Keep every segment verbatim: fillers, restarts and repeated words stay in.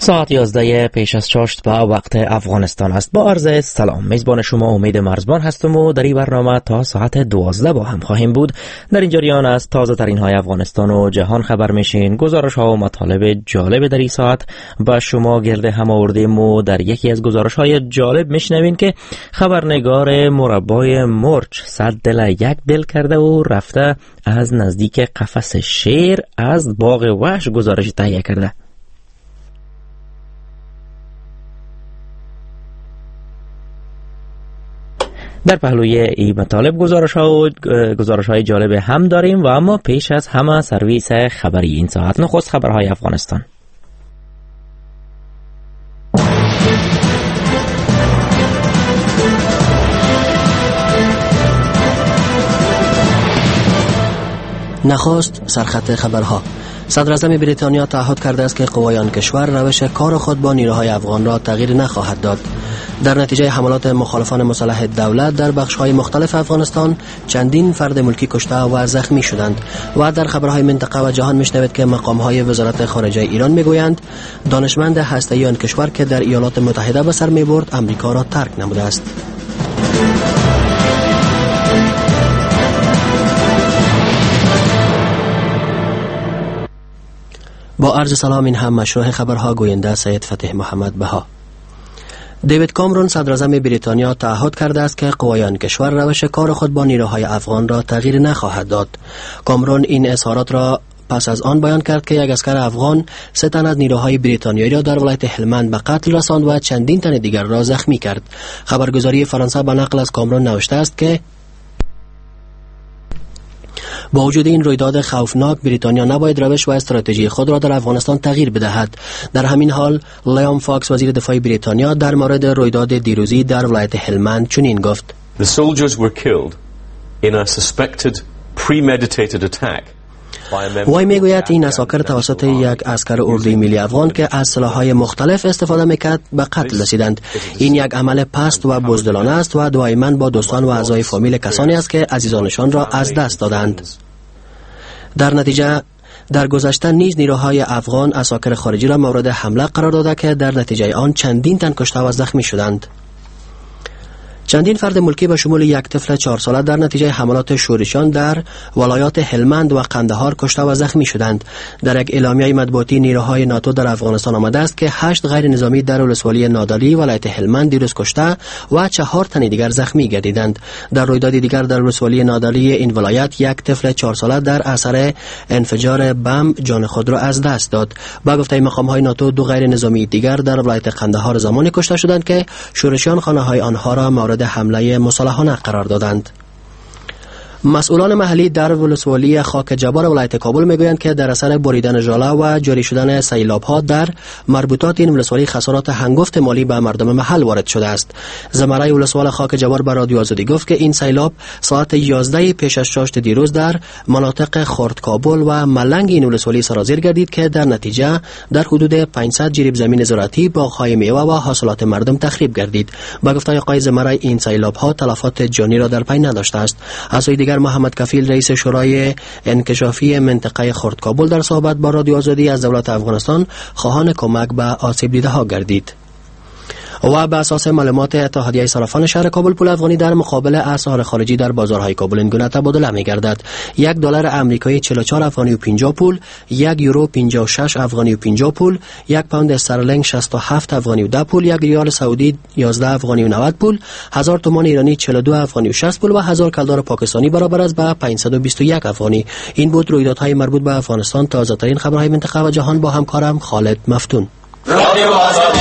ساعت یازده پیش از چاشت به وقت افغانستان است. با عرض سلام، میزبان شما امید مرزبان هستم و در این برنامه تا ساعت دوازده با هم خواهیم بود. در این جریان از تازه ترین های افغانستان و جهان خبر میشین. گزارش ها و مطالب جالب در این ساعت با شما گرد هم آوردیم و در یکی از گزارش های جالب میشنوین که خبرنگار مربای مرچ صد دل یک دل کرده و رفته از نزدیک قفس شیر از باغ وحش گزارش تهیه کرده. در پهلوی این مطالب گزارش ها و گزارش های جالب هم داریم و اما پیش از همه سرویس خبری این ساعت. نخست خبرهای افغانستان. نخست سرخط خبرها. صدر اعظم بریتانیا تعهد کرده است که قوای آن کشور روش کار خود با نیروهای افغان را تغییر نخواهد داد. در نتیجه حملات مخالفان مسلح دولت در بخش‌های مختلف افغانستان چندین فرد ملکی کشته و زخمی شدند. و در خبرهای منطقه و جهان میشنوید که مقام‌های وزارت خارجه ایران میگویند دانشمند هسته‌ای آن کشور که در ایالات متحده به سر میبرد امریکا را ترک نموده است. با عرض سلام، این هم مشروع خبرها، گوینده سید فتح محمد بها. دیوید کامرون صدر اعظم بریتانیا تعهد کرده است که قوای آن کشور روش کار خود با نیروهای افغان را تغییر نخواهد داد. کامرون این اظهارات را پس از آن بیان کرد که یک عسکر افغان سه تن از نیروهای بریتانیایی را در ولایت هلمند به قتل رساند و چندین تن دیگر را زخمی کرد. خبرگزاری فرانسه به نقل از کامرون نوشته است که با وجود این رویداد خوفناک، بریتانیا نباید روش و استراتژی خود را در افغانستان تغییر بدهد. در همین حال لیام فاکس وزیر دفاع بریتانیا در مورد رویداد دیروزی در ولایت هلمند چنین گفت: The soldiers were killed in a suspected premeditated attack. وای میگوید این اساکر توسط یک عسکر اردوی ملی افغان که از سلاح‌های مختلف استفاده میکرد به قتل رسیدند. این یک عمل پست و بزدلانه است و دعای من با دوستان و اعضای فامیل کسانی است که عزیزانشان را از دست دادند. در نتیجه در گذشته نیز نیروهای افغان اساکر خارجی را مورد حمله قرار داده که در نتیجه آن چندین تن کشته و زخمی شدند. چندین فرد ملکی به شمول یک طفل چهار ساله در نتیجه حملات شورشیان در ولایات هلمند و قندهار کشته و زخمی شدند. در یک اعلامیه مطبوعاتی نیروهای ناتو در افغانستان آمده است که هشت غیر نظامی در ولسوالی نادالی ولایت هلمند دیروز کشته و چهار تن دیگر زخمی گردیدند. در رویداد دیگر در ولسوالی نادالی این ولایت یک طفل چهار ساله در اثر انفجار بمب جان خود را از دست داد. با گفته مقام‌های ناتو دو غیر نظامی دیگر در ولایت قندهار زمانی کشته شدند که شورشیان خانه‌های آنها را مورد حمله مسلحانه قرار دادند. مسئولان محلی در ولسوالی خاک جبار ولایت کابل میگویند که در اثر بریدن ژاله و جاری شدن سیلاب‌ها در مربوطات این ولسوالی خسارات هنگفت مالی به مردم محل وارد شده است. زمره ولسوال خاک جبار به رادیو آزادی گفت که این سیلاب ساعت یازده پیش از چاشت دیروز در مناطق خرد کابل و ملنگ این ولسوالی سرازیر گردید که در نتیجه در حدود پانصد جریب زمین زراعتی، باغ‌های میوه و حاصلات مردم تخریب گردید. با گفته آقای زمره این سیلاب‌ها تلفات جانی را در پی نداشته است. از سوی محمد کفیل رئیس شورای انکشافی منطقه خرد کابل در صحبت با رادیو آزادی از دولت افغانستان خواهان کمک به آسیب دیده ها گردید. و به اساس معلومات اتحادیه صرافان شهر کابل، پول افغانی در مقابل اسعار خارجی در بازارهای کابل این گونه تبادله می‌گردد: یک دلار آمریکایی چهل و چهار افغانی و پنجاه پول، یک یورو پنجاه و شش افغانی و پنجاه پول، یک پوند استرلینگ شصت و هفت افغانی و ده پول، یک ریال سعودی یازده افغانی و نود پول، هزار تومان ایرانی چهل و دو افغانی و شصت پول و هزار کلدار پاکستانی برابر است به پانصد و بیست و یک افغانی. این بود رویدادهای مربوط به افغانستان. تازه ترین خبرهای منطقه و جهان با همکارم خالد مفتون. رادیو آزادی.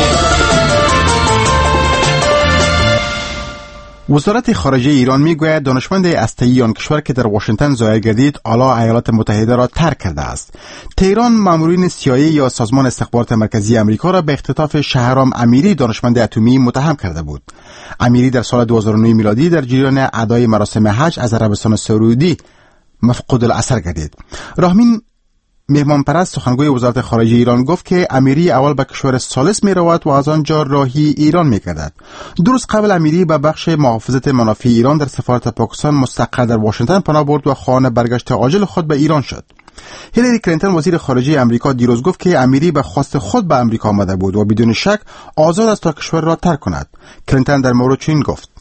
وزارت خارجه ایران میگوید دانشمند هسته‌ای آن کشور که در واشنگتن ظاهر گردید حالا ایالات متحده را ترک کرده است. تهران مامورین سی‌آی‌ای یا سازمان استخبارات مرکزی آمریکا را به اختطاف شهرام امیری دانشمند اتمی متهم کرده بود. امیری در سال دو هزار و نه میلادی در جریان ادای مراسم حج از عربستان سعودی مفقود الاثر گردید. راهمین مهمان پرست سخنگوی وزارت خارجه ایران گفت که امیری اول به کشور ثالث می رود و از آنجا راهی ایران می گردد. درست قبل امیری به بخش محافظت منافع ایران در سفارت پاکستان مستقر در واشنگتن پناه برد و خواهان برگشت عاجل خود به ایران شد. هیلاری کلینتون وزیر خارجه امریکا دیروز گفت که امیری به خواست خود به امریکا آمده بود و بدون شک آزاد است تا کشور را ترک کند. کلینتون در مورد چین گفت: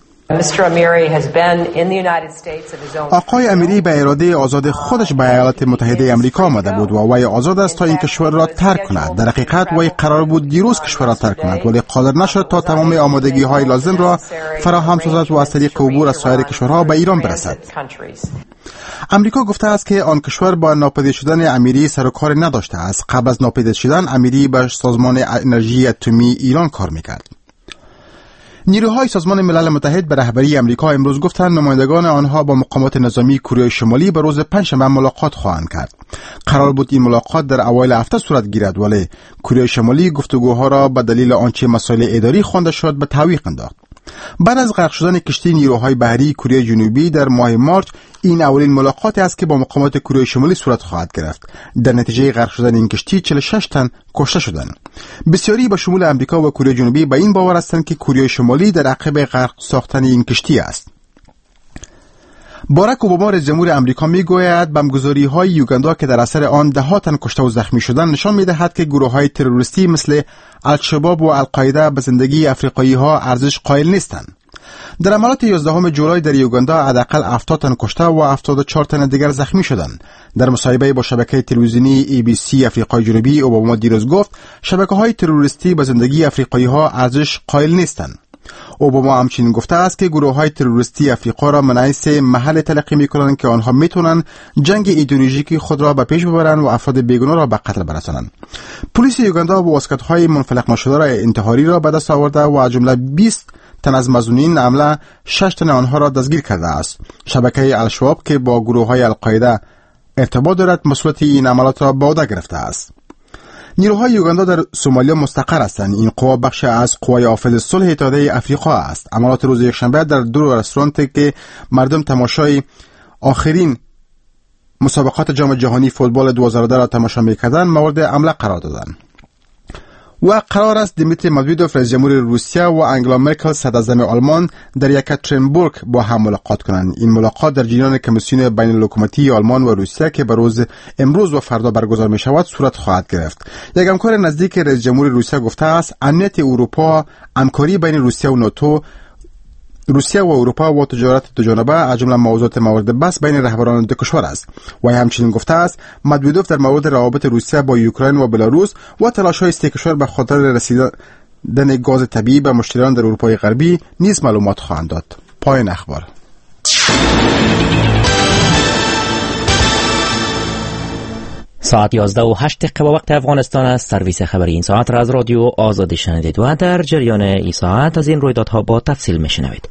آقای امیری به اراده آزاد خودش به ایالات متحده امریکا آمده بود و وی آزاد است تا این کشور را ترک کند. در حقیقت وی قرار بود دیروز کشور را ترک کند ولی قادر نشد تا تمام آمادگی های لازم را فراهم سازد و از طریق عبور از سایر کشورها به ایران برسد. امریکا گفته است که آن کشور با ناپدید شدن امیری سر و کار نداشته است. قبل از ناپدید شدن امیری به سازمان انرژی اتمی ایران کار میکرد. نیروهای سازمان ملل متحد به رهبری امریکا امروز گفتند نمایندگان آنها با مقامات نظامی کره شمالی به روز پنجشنبه ملاقات خواهند کرد. قرار بود این ملاقات در اوایل هفته صورت گیرد ولی کره شمالی گفتگوها را به دلیل آنچه مسائل اداری خوانده شد به تعویق انداخت. بعد از غرق شدن کشتی نیروهای بحری کره جنوبی در ماه مارچ، این اولین ملاقاتی است که با مقامات کره شمالی صورت خواهد گرفت. در نتیجه غرق شدن این کشتی چهل و شش تن کشته شدند. بسیاری به شمول امریکا و کره جنوبی به این باور هستند که کره شمالی در عقب غرق ساختن این کشتی است. باراک اوباما رئیس جمهور امریکا میگوید بمبگذاری‌های یوگاندا که در اثر آن ده ها تن کشته و زخمی شدند نشان می‌دهد که گروه‌های تروریستی مثل الشباب و القاعده به زندگی افریقایی‌ها ارزش قائل نیستند. در عملیات یازدهم جولای در یوگاندا حداقل هفتاد تن کشته و هفتاد و چهار تن دیگر زخمی شدند. در مصاحبه با شبکه تلویزیونی ای بی سی آفریقای جنوبی، اوباما دیروز گفت شبکه‌های تروریستی به زندگی افریقایی‌ها ارزش قائل نیستند. اوباما همچنین گفته است که گروه‌های تروریستی افریقا را منعکس محل تلقی می‌کنند که آنها می‌توانند جنگ ایدئولوژیکی خود را به پیش ببرند و افراد بیگناه را به قتل برسانند. پلیس یوگاندا با واسکت‌های منفلق نشده را انتحاری را به دست آورده و از جمله بیست تن از مظنونین حمله شش تن آنها را دستگیر کرده است. شبکه الشباب که با گروه‌های القاعده ارتباط دارد مسئولیت این عملیات را به عهده گرفته است. نیروهای یوگاندا در سومالیا مستقر هستند. این قوا بخش از قوای حافظ صلح اتحادیه افریقا است. عملیات روز یکشنبه در دو رستوران که مردم تماشای آخرین مسابقات جام جهانی فوتبال دو هزار و ده را تماشا می‌کردند مورد حمله قرار دادند. و قرار است دیمیتری مدویدوف رئیس جمهور روسیه و انگلا مرکل صدراعظم آلمان در یکاترینبورگ با هم ملاقات کنند. این ملاقات در جریان کمیسیون بین الحکومتی آلمان و روسیه که به روز امروز و فردا برگزار می شود صورت خواهد گرفت. یک همکار نزدیک رئیس جمهور روسیه گفته است امنیت اروپا، همکاری بین روسیه و ناتو، روسیه و اروپا و تجارت دو جانبه از جمله موضوعات مورد بحث بین رهبران دو کشور است. و همچنین گفته است مدویدوف در مورد روابط روسیه با اوکراین و بلاروس و تلاش‌های سه کشور به خاطر رسیدن گاز طبیعی به مشتریان در اروپای غربی نیز معلومات خواهند داد. پایان اخبار. ساعت یازده و هشت دقیقه با وقت افغانستان است. سرویس خبری این ساعت را از رادیو آزادی شنیدید و در جریان این ساعت از این رویدادها با تفصیل میشنوید.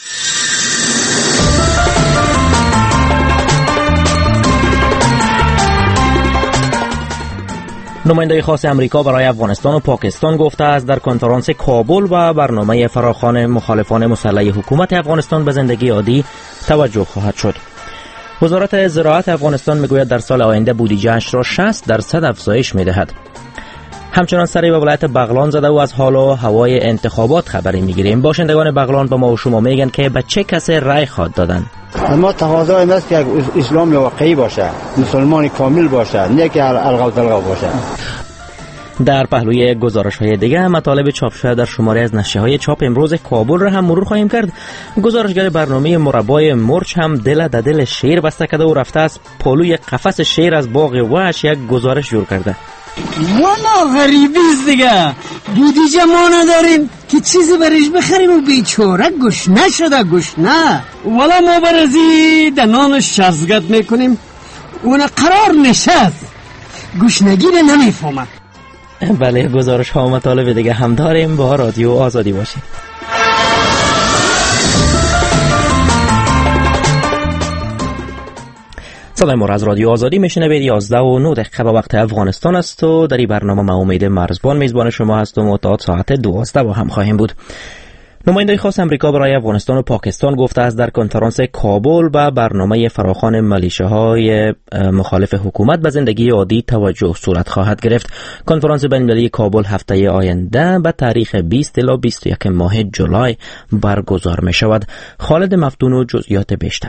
نماینده خاص امریکا برای افغانستان و پاکستان گفته است در کنفرانس کابل و برنامه فراخوان مخالفان مسلح حکومت افغانستان به زندگی عادی توجه خواهد شد. وزارت زراعت افغانستان میگوید در سال آینده بودجه‌اش را شصت درصد افزایش میدهد. همچنان سری به ولایت بغلان زده و از حال و هوای انتخابات خبری میگیریم. باشندگان بغلان به ما و شما میگن که به چه کسی رأی خواهد دادن. ما تقاضا این است که اسلام واقعی باشه، مسلمان کامل باشه، نه که الغو تلغو باشه. در پهلوی گزارش‌های دیگه مطالب چاپ شده در شماره از نشریه‌های چاپ امروز کابل را هم مرور خواهیم کرد. گزارشگر برنامه مربای مرچ هم دل در دل شیر بسته کرده و رفته از پلوی قفس شیر از باغ وحش یک گزارش جور کرده. والا غریبیست دیگه، بودجه ما نداریم که چیزی برش بخریم و بیچاره گشنه شده گشنه. والا ما برزی دنانش شرزگت میکنیم اون قرار نشست گشنگی رو نمیفهمه. بله گزارش ها و مطالب دیگه هم داریم. با رادیو آزادی باشید. صدای ما از رادیو آزادی میشنوید. یازده و نه دقیقه به وقت افغانستان است و در این برنامه من امید مرزبان میزبان شما هستم و تا ساعت دوازده با هم خواهیم بود. نماینده خاص امریکا برای افغانستان و پاکستان گفته است در کنفرانس کابل به برنامه فراخوان ملیشه‌های مخالف حکومت به زندگی عادی توجه صورت خواهد گرفت. کنفرانس بین‌المللی کابل هفته آینده به تاریخ بیست الی بیست و یک ماه جولای برگزار می شود. خالد مفتون و جزئیات بیشتر.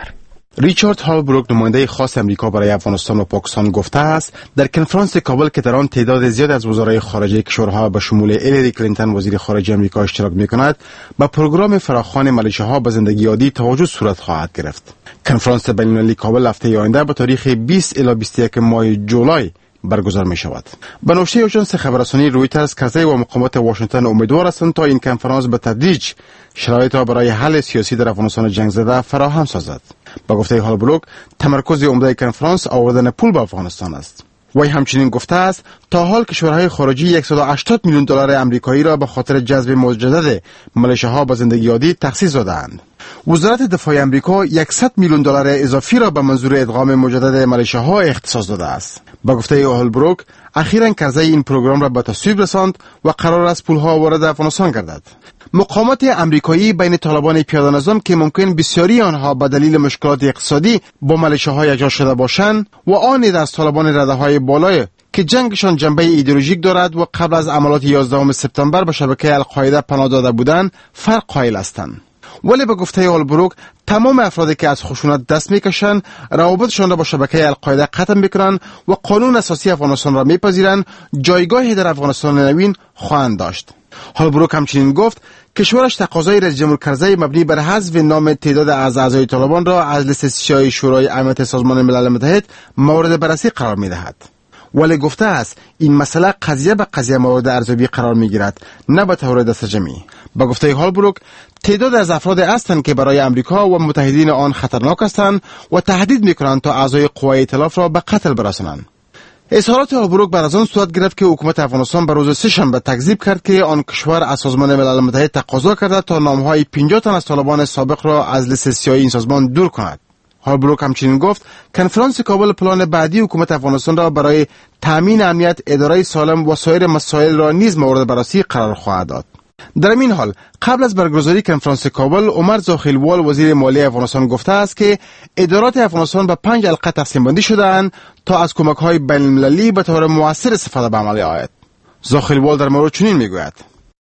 ریچارد هالبروک نماینده خاص امریکا برای افغانستان و پاکستان گفته است در کنفرانس کابل که در آن تعداد زیاد از وزرای خارجه کشورها به شمول هیلاری کلینتون وزیر خارجه امریکا اشتراک می‌کند، به پروگرام فراخوان ملیشه‌ها به زندگی عادی توجه صورت خواهد گرفت. کنفرانس بین‌المللی کابل هفته آینده به تاریخ بیست الی بیست و یک ماه جولای برگزار می شود. به نوشته آژانس خبررسانی رویترز، کرزی و مقامات واشنگتن امیدوار هستند تا این کنفرانس به تدریج شرایط را برای حل سیاسی در افغانستان جنگ زده فراهم سازد. با گفته هالبروک، تمرکز عمده کنفرانس آوردن پول به افغانستان است. وی همچنین گفته است تا حال کشورهای خارجی صد و هشتاد میلیون دلار آمریکایی را به خاطر جذب مجدد ملیشه‌ها به زندگی عادی تخصیص دادند. وزارت دفاع آمریکا صد میلیون دلار اضافی را به منظور ادغام مجدد ملیشه‌ها اختصاص داده است. با گفته هالبروک، اخیراً کرزی این پروگرام را به تصویب رساند و قرار است پولها وارد افغانستان گردد. مقامات امریکایی بین طالبان پیاده نظام که ممکن بسیاری آنها به دلیل مشکلات اقتصادی با ملیشه‌ها یکجا شده باشند و آن از طالبان رده‌های بالای که جنگشان جنبه ایدئولوژیک دارد و قبل از عملیات یازدهم سپتامبر به شبکه القاعده پناه داده بودند فرق قائل هستند. ولی به گفته هالبروک، تمام افرادی که از خشونت دست میکشند روابطشان را با شبکه القاعده قطع میکنند و قانون اساسی افغانستان را میپذیرند، جایگاهی در افغانستان نوین خواهند داشت. هالبروک همچنین گفت کشورش تقاضای رئیس جمهور کرزی مبنی بر حذف نام تعداد از اعضای طالبان را از لیست سیاه شورای امنیت سازمان ملل متحد مورد بررسی قرار میدهد. ولی گفته است این مسئله قضیه به قضیه مورد ارزیابی قرار میگیرد، نه به طور دستجمعی. با گفته هالبروک، تعداد از افراد هستند که برای امریکا و متحدین آن خطرناک هستند و تهدید میکنند تا اعضای قوای ائتلاف را به قتل برسانند. اظهارات هالبروک بر از آن صورت گرفت که حکومت افغانستان به روز سه‌شنبه تکذیب کرد که آن کشور از سازمان ملل متحد تقاضا کرده تا نامهای پنجاه تن از طالبان سابق را از لیست سیاه این سازمان دور کند. هالبروک همچنین گفت کنفرانس کابل پلان بعدی حکومت افغانستان را برای تامین امنیت، اداره سالم و سایر مسائل را نیز مورد بررسی قرار خواهد داد. در این حال قبل از برگزاری کنفرانس کابل، عمر زاخیلوال وزیر مالی افغانستان گفته است که ادارات افغانستان به پنج حلقه تقسیم بندی شده‌اند تا از کمک‌های بین‌المللی به طور مؤثر استفاده به عمل آید. زاخیلوال در مورد چنین میگوید: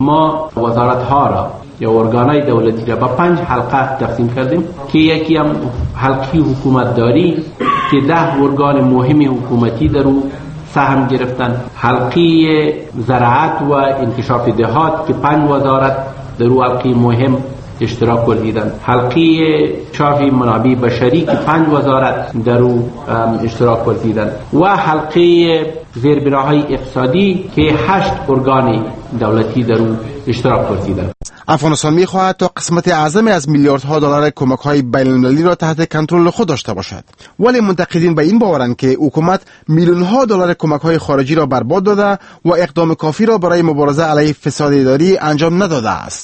ما وزارت ها را یا ارگانهای دولتی را به پنج حلقه تقسیم کردیم که یکی هم حلقه حکومت داری که ده ارگان مهم حکومتی در او سهم گرفتن، حلقه زراعت و انکشاف دهات که پنج وزارت در او حلقه مهم اشتراک ورزیدند، حلقه شاف منابع بشری که پنج وزارت در او اشتراک ورزیدند و حلقه زیربناهای اقتصادی که هشت ارگان دولتی در او اشتراک ورزیدند. افغانستان می‌خواهد تا قسمت اعظم از میلیاردها دلار کمک‌های بین‌المللی را تحت کنترل خود داشته باشد. ولی منتقدین به این باورند که حکومت میلیون‌ها دلار کمک‌های خارجی را برباد داده و اقدام کافی را برای مبارزه علیه فساد اداری انجام نداده است.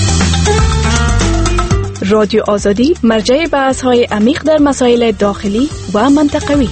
رادیو آزادی مرجع بحث‌های عمیق در مسائل داخلی و منطقوی.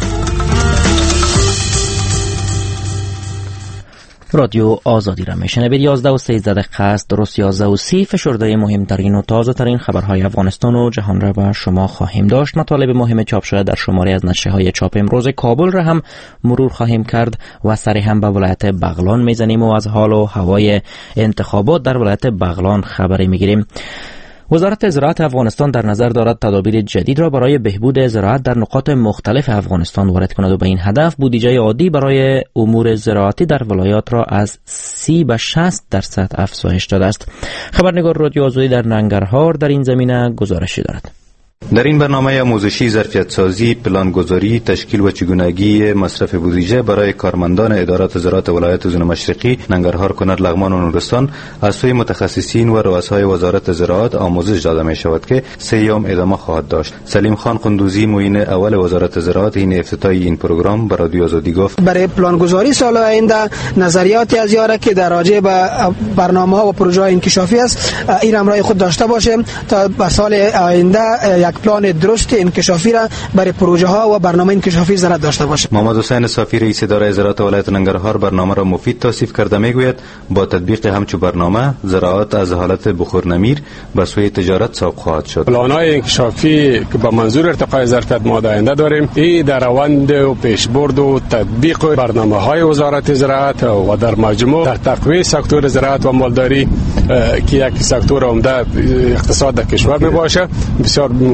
رادیو آزادی را میشنوید. یازده و سیزده دقیقه است، درست یازده و سی. فشرده مهمترین و تازه ترین خبرهای افغانستان و جهان را به شما خواهیم داشت. مطالب مهم چاپ شده در شماری از نشریه های چاپ امروز کابل را هم مرور خواهیم کرد و سری هم به ولایت بغلان میزنیم و از حال و هوای انتخابات در ولایت بغلان خبری میگیریم. وزارت زراعت افغانستان در نظر دارد تدابیر جدید را برای بهبود زراعت در نقاط مختلف افغانستان وارد کند و به این هدف بودجه عادی برای امور زراعتی در ولایات را از سی به شصت درصد افزایش داده است. خبرنگار رادیو آزادی در ننگرهار در این زمینه گزارشی دارد. در این برنامه آموزشی ظرفیت سازی، پلانگذاری، تشکیل و چگونگی مصرف بودجه برای کارمندان ادارات زراعت ولایت زون مشرقی، ننگرهار، کنر، لغمان و نورستان از سوی متخصصین و رؤسای وزارت زراعت آموزش داده می شود که سه ایام ادامه خواهد داشت. سلیم خان قندوزی، معین اول وزارت زراعت، این افتتاح این پروگرام به رادیو آزادی گفت: برای پلانگذاری سال آینده نظریاتی از یاره که در راجع به برنامه‌ها و پروژه‌های انکشافی است این همراه خود داشته باشه تا به سال آینده یک پلان درست انکشافی را برای پروژه ها و برنامه انکشافی زراعت داشته باشه. محمد حسین صافی، رئیس اداره زراعت ولایت ننگرهار، برنامه را مفید توصیف کرده میگوید با تطبیق همچو برنامه زراعت از حالت بخور نمیر به سوی تجارت سوق خواهد شد. پلان‌های انکشافی که با منظور ارتقاء ظرفیت ماده آینده داریم، این در روند و پیشبرد و تطبیق برنامه‌های وزارت زراعت و در مجموع در تقویت سکتور زراعت و مالداری که یک سکتور عمده اقتصاد در کشور میباشه بسیار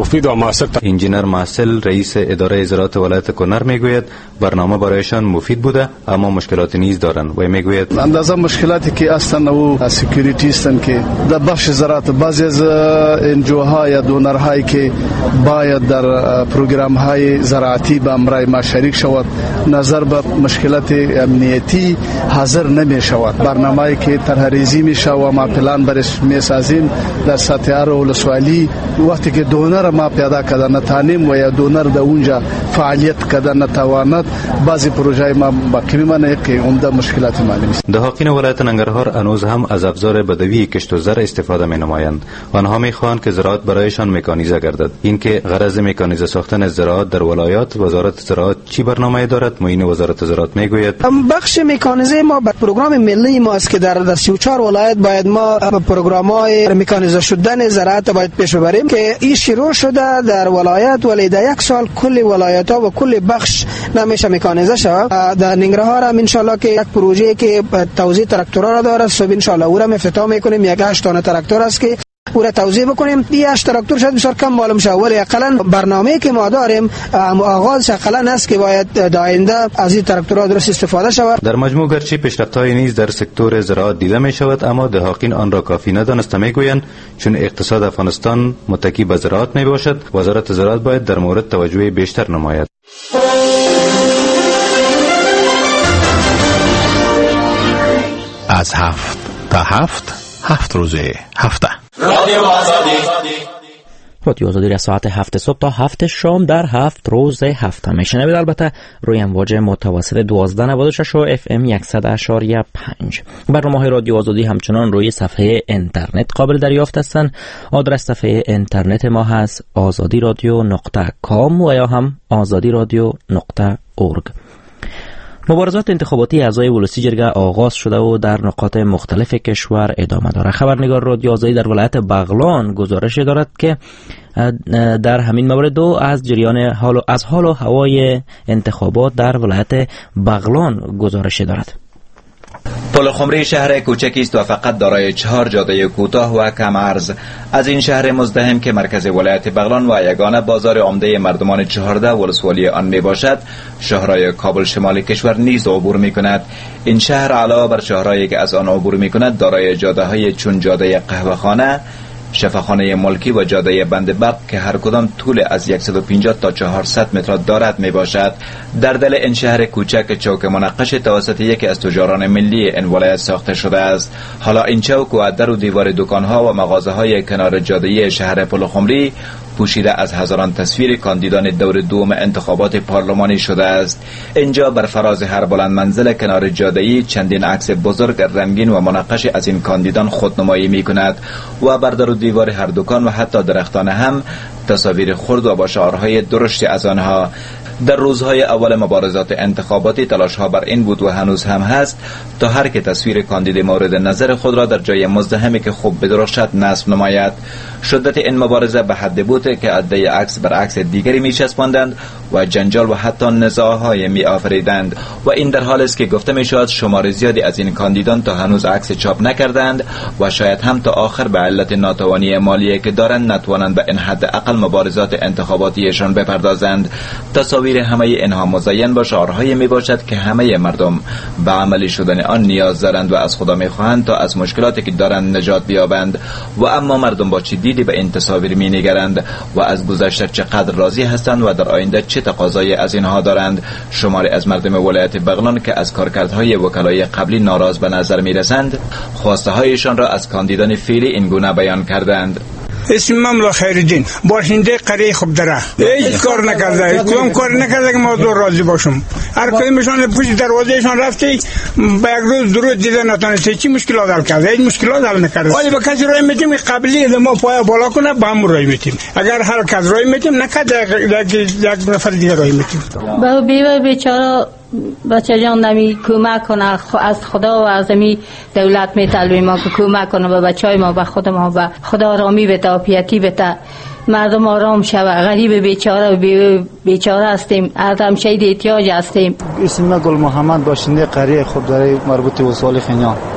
مفید و موثر. انجینر معسل رئیس اداره زراعت ولایت کنر میگوید برنامه برایشان مفید بوده اما مشکلاتی نیز دارند و میگوید اندازه مشکلاتی که هستند او سکیوریتی هستند که در بخش زراعت بعضی از انجوها یا دونرهایی که باید در پروگرام های زراعتی با امرای ما شریک شود نظر به مشکلات امنیتی حاضر نمی شود. برنامه‌ای که طرح‌ریزی میشه و ما پلان برش میسازیم در سطح ار ولسوالی وقتی که دونر ما پیدا کردن نتانیم و یا دونر در اونجا فعالیت کردن نتواند بعضی پروژه ما باقی میمانه که عمده مشکلات مالی است. دهاقین ولایت ننگرهار هنوز هم از ابزار بدوی کشت و زر استفاده می نمایند. آنها میخواهند که زراعت برایشان مکانیزه گردد. اینکه غرض مکانیزه ساختن زراعت در ولایات وزارت زراعت چی برنامه دارد؟ معین وزارت زراعت میگوید بخش مکانیزه ما بر پروگرام ملی ما است که در سی و چهار ولایت باید ما پروگرام‌های مکانیزه شدن زراعت باید پیش ببریم که این شروع شده در ولایت ولی در یک سال کل ولایت‌ها و کل بخش نمیشه مکانیزه شود. در ننگرهار هم ان شاءالله که یک پروژه که توزیع تراکتورها را داره صبح ان شاءالله او را افتتاح میکنیم. یک هشت تا تراکتور است که او را توزیع بکنیم. این هشت تراکتور شاید بسیار کم معلوم شود ولی اقلا برنامه‌ای که ما داریم آغاز اقلا است که باید در آینده از این تراکتورها درست استفاده شود. در مجموع گرچه پیشرفت‌های نیز در سکتور زراعت دیده می شود اما دهاقین آن را کافی ندانسته میگویند چون اقتصاد افغانستان متکی به زراعت می باشد. وزارت زراعت باید در مورد توجه بیشتر نماید. از هفت تا هفت هفت روزه هفته رادیو آزادی رادیو آزادی از ساعت هفت صبح تا هفت شام در هفت روز هفته میشنوید. البته روی امواج متوسط دوازده نود و شش و اف ام صد و اشاریه پنج. برنامه‌های رادیو آزادی همچنان روی صفحه اینترنت قابل دریافت هستند. آدرس صفحه اینترنت ما هست آزادی رادیو نقطه کام و یا هم آزادی رادیو نقطه اورگ. مبارزات انتخاباتی اعضای ولسی جرگه آغاز شده و در نقاط مختلف کشور ادامه دارد. خبرنگار رادیو آزادی در ولایت بغلان گزارش دارد که در همین مورد از جریان حال و از حال و هوای انتخابات در ولایت بغلان گزارش دارد. پلخمری شهر کوچکی است و فقط دارای چهار جاده کوتاه و کم عرض. از این شهر مزدحم که مرکز ولایت بغلان و یگانه بازار عمده مردمان چهارده ولسوالی آن می باشد، شهرهای کابل شمال کشور نیز عبور می کند. این شهر علاوه بر شهرهایی که از آن عبور می کند دارای جاده های چون جاده قهوه‌خانه، شفاخانه ملکی و جاده بند برق که هر کدام طول از صد و پنجاه تا چهارصد متر دارد می باشد. در دل این شهر کوچک چوک منقش توسط یکی از تجاران ملی این ولایت ساخته شده است. حالا این چوک و در و دیوار دکانها و مغازه های کنار جاده شهر پلخمری پوشیده از هزاران تصویر کاندیدان دور دوم انتخابات پارلمانی شده است. اینجا بر فراز هر بلند منزل کنار جاده‌ای چندین عکس بزرگ رنگین و منقش از این کاندیدان خودنمایی می کند و بر در و دیوار هر دکان و حتی درختان هم تصاویر خرد و با شعارهای درشتی از آنها. در روزهای اول مبارزات انتخاباتی تلاش‌ها بر این بود و هنوز هم هست تا هر که تصویر کاندید مورد نظر خود را در جای مزدحمی که خوب بدرخشد نصب نماید. شدت این مبارزه به حد بود که عده عکس بر عکس دیگری می‌چسباندند و جنجال و حتی نزاع‌های می‌آفریدند و این در حالی است که گفته می‌شود شمار زیادی از این کاندیدان تا هنوز عکس چاپ نکردند و شاید هم تا آخر به علت ناتوانی مالی که دارند نتوانند به این حد اقل مبارزات انتخاباتیشان بپردازند. تصاویر همه اینها مزین با شعارهایی می باشد که همه مردم به عملی شدن آن نیاز دارند و از خدا می خواهند تا از مشکلاتی که دارند نجات بیابند. و اما مردم با چه دیدی به این تصاویر می نگرند و از گذشته چقدر راضی هستند و در آینده چه تقاضایی از اینها دارند. شماری از مردم ولایت بغلان که از کارکردهای وکلای قبلی ناراض به نظر می رسند خواسته هایشان را از کاندیدان فعلی این گونه بیان کردند. اسم مملا خیرالدین باشنده قریه خوب داره هیچ کار نکرده کدام کار نکرده که ما دو راضی باشم. هر کدومشون پشت دروازهشون رفتی با یک روز درود دیده نتونسته چی مشکلات حل کرده هیچ مشکلات حل نکرده. ولی با کسی رای میتیم قبلی ما پای بالا کنه با هم رای میتیم. اگر هر کس رای میتیم نکرده یک نفر دیگه رای میتیم. با بیوه بیچاره بچه جان نمی کمک کنه از خدا و از می دولت می طلبیم ما که کمک کنه به بچه های ما به خود ما به خدا آرامی بده و پیاتی بده مردم آرام شوه. غریب بیچاره و بیچاره هستیم آدم شهید احتیاج هستیم. اسم گل محمد باشنده قریه خوب داره مربوط ولسوالی خنیان.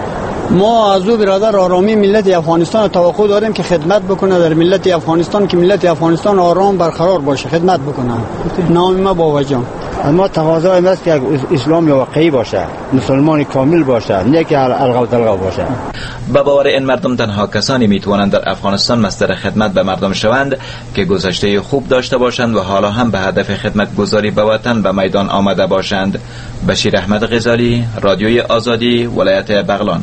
ما از او برادر آرامی ملت افغانستان توقع داریم که خدمت بکنه در ملت افغانستان، که ملت افغانستان آرام برقرار باشه، خدمت بکنه. نام ما بابا جان. اما تقاضا این است که اسلام واقعی باشه، مسلمان کامل باشه، نه که الغو دلغو باشه. با باور این مردم تنها کسانی میتوانند در افغانستان مصدر خدمت به مردم شوند که گذشته خوب داشته باشند و حالا هم به هدف خدمت گذاری به وطن به میدان آمده باشند. بشیر احمد غزالی، رادیوی آزادی، ولایت بغلان.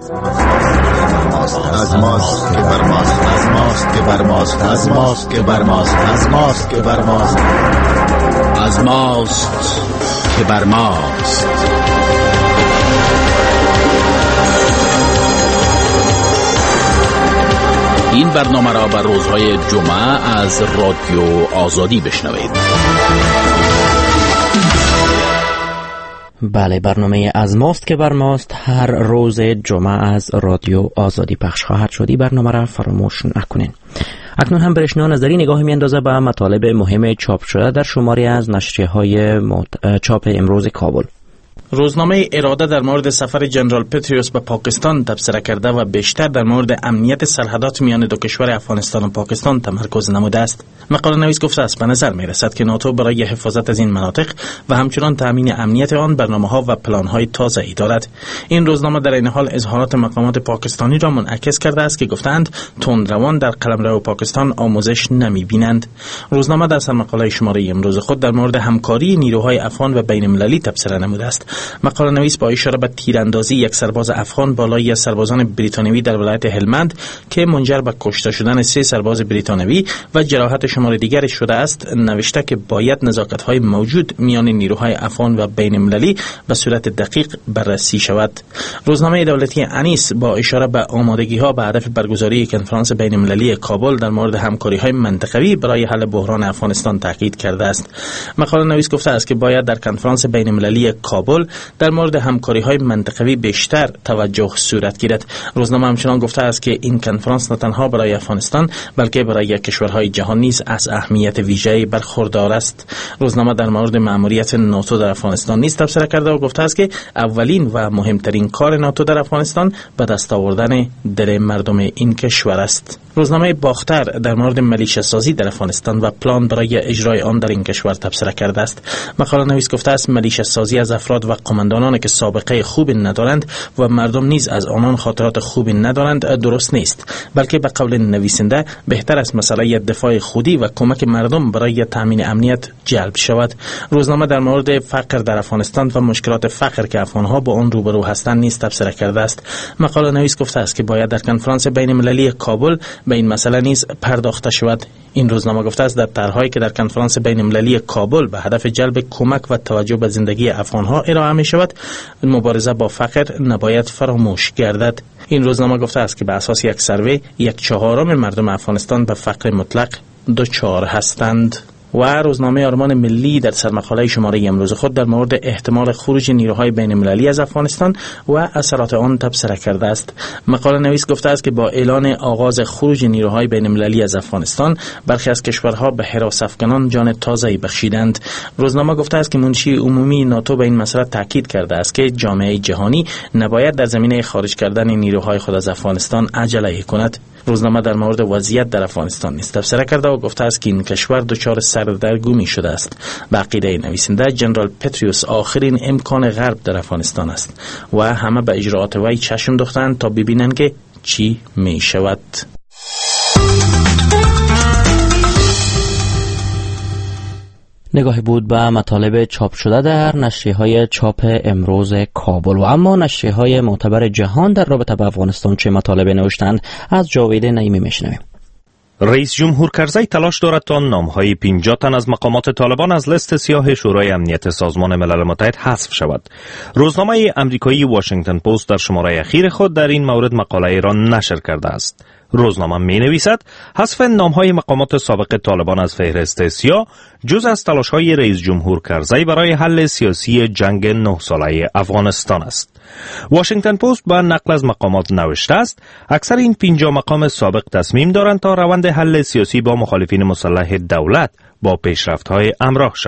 از ماست که بر ماست، از ماست که بر ماست، از ماست که بر ماست، از ماست که بر ماست، از ماست که بر ماست. این برنامه را بر روزهای جمعه از رادیو آزادی بشنوید. بله، برنامه از ماست که بر ماست هر روز جمعه از رادیو آزادی پخش خواهد شد. برنامه را فراموش نکنین. اکنون هم برشنو نظری نگاهی میاندازه به مطالب مهم چاپ شده در شماری از نشریه‌های چاپ امروز کابل. روزنامه اراده در مورد سفر جنرال پتریوس به پاکستان تبصره کرده و بیشتر در مورد امنیت سرحدات میان دو کشور افغانستان و پاکستان تمرکز نموده است. مقاله نویس گفته است به نظر می رسد که ناتو برای حفاظت از این مناطق و همچنان تامین امنیت آن برنامه‌ها و پلان‌های تازه‌ای دارد. این روزنامه در این حال اظهارات مقامات پاکستانی را منعکس کرده است که گفتند تندروان در قلمرو پاکستان آموزش نمی‌بینند. روزنامه در سرمقاله شماره امروز خود در مورد همکاری نیروهای افغان و بین‌المللی تبصره نموده است. مقاله نویس با اشاره به تیراندازی یک سرباز افغان بالای از سربازان بریتانیایی در ولایت هلمند که منجر به کشته شدن سه سرباز بریتانیایی و جراحت شمار دیگری شده است نوشته که باید نزاکت‌های موجود میان نیروهای افغان و بین‌المللی به صورت دقیق بررسی شود. روزنامه دولتی انیس با اشاره به آمادگی‌ها به هدف برگزاری کنفرانس بین‌المللی کابل در مورد همکاری‌های منطقوی برای حل بحران افغانستان تاکید کرده است. مقاله نویس گفته است که باید در کنفرانس بین‌المللی کابل در مورد همکاری‌های منطقوی بیشتر توجه صورت گیرد. روزنامه همچنان گفته است که این کنفرانس نه تنها برای افغانستان بلکه برای کشورهای جهان نیز از اهمیت ویژه‌ای برخوردار است. روزنامه در مورد مأموریت ناتو در افغانستان نیز تبصره کرده و گفته است که اولین و مهمترین کار ناتو در افغانستان به دست آوردن دل مردم این کشور است. روزنامه باختر در مورد ملیشه سازی در افغانستان و پلان برای اجرای آن در این کشور تبصره کرده است. مقاله نویس گفته است ملیشه سازی از افراد و قماندانانی که سابقه خوبی ندارند و مردم نیز از آنان خاطرات خوبی ندارند درست نیست، بلکه به قول نویسنده بهتر است مسئله دفاع خودی و کمک مردم برای تامین امنیت جلب شود. روزنامه در مورد فقر در افغانستان و مشکلات فقر که افغانها با آن روبرو هستند نیز تبصره کرده است. مقاله نویس گفته است که باید در کنفرانس بین‌المللی کابل به این مسئله نیز پرداخته شود. این روزنامه گفته است در طرح‌هایی که در کنفرانس بین‌المللی کابل به هدف جلب کمک و توجه به زندگی افغانها ارائه می شود مبارزه با فقر نباید فراموش گردد. این روزنامه گفته است که به اساس یک سروی یک چهارم مردم افغانستان به فقر مطلق دچار هستند. و روزنامه آرمان ملی در سرمقاله شماره امروز خود در مورد احتمال خروج نیروهای بین‌المللی از افغانستان و اثرات آن تبصره کرده است. مقاله نویس گفته است که با اعلان آغاز خروج نیروهای بین‌المللی از افغانستان برخی از کشورها به حراس افغانان جان تازه‌ای بخشیدند. روزنامه گفته است که منشی عمومی ناتو به این مسئله تاکید کرده است که جامعه جهانی نباید در زمینه خارج کردن نیروهای خود از افغانستان عجله کند. روزنامه در مورد وضعیت در افغانستان نیز تبصره کرده و گفته است که این کشور دچار سردرگمی شده است. به عقیده نویسنده جنرال پتریوس آخرین امکان غرب در افغانستان است و همه به اجراءات وی چشم دوختند تا ببینند که چی می شود. نگاهی بود به مطالب چاپ شده در نشریه‌های چاپ امروز کابل. و اما نشریه‌های معتبر جهان در رابطه با افغانستان چه مطالب نوشتند از جاوید نعیمی میشنویم. رئیس جمهور کرزی تلاش دارد تا نام‌های پنجاه تن از مقامات طالبان از لیست سیاه شورای امنیت سازمان ملل متحد حذف شود. روزنامه امریکایی واشنگتن پست در شماره اخیر خود در این مورد مقاله را نشر کرده است. روزنامه می نویسد حذف نام‌های مقامات سابق طالبان از فهرست سیاه جز از تلاش‌های رئیس جمهور کرزی برای حل سیاسی جنگ نه ساله افغانستان است. واشنگتن پست با نقل از مقامات نوشته است اکثر این پنجاه مقام سابق تصمیم دارند تا روند حل سیاسی با مخالفین مسلح دولت با پیشرفت‌های همراه شود.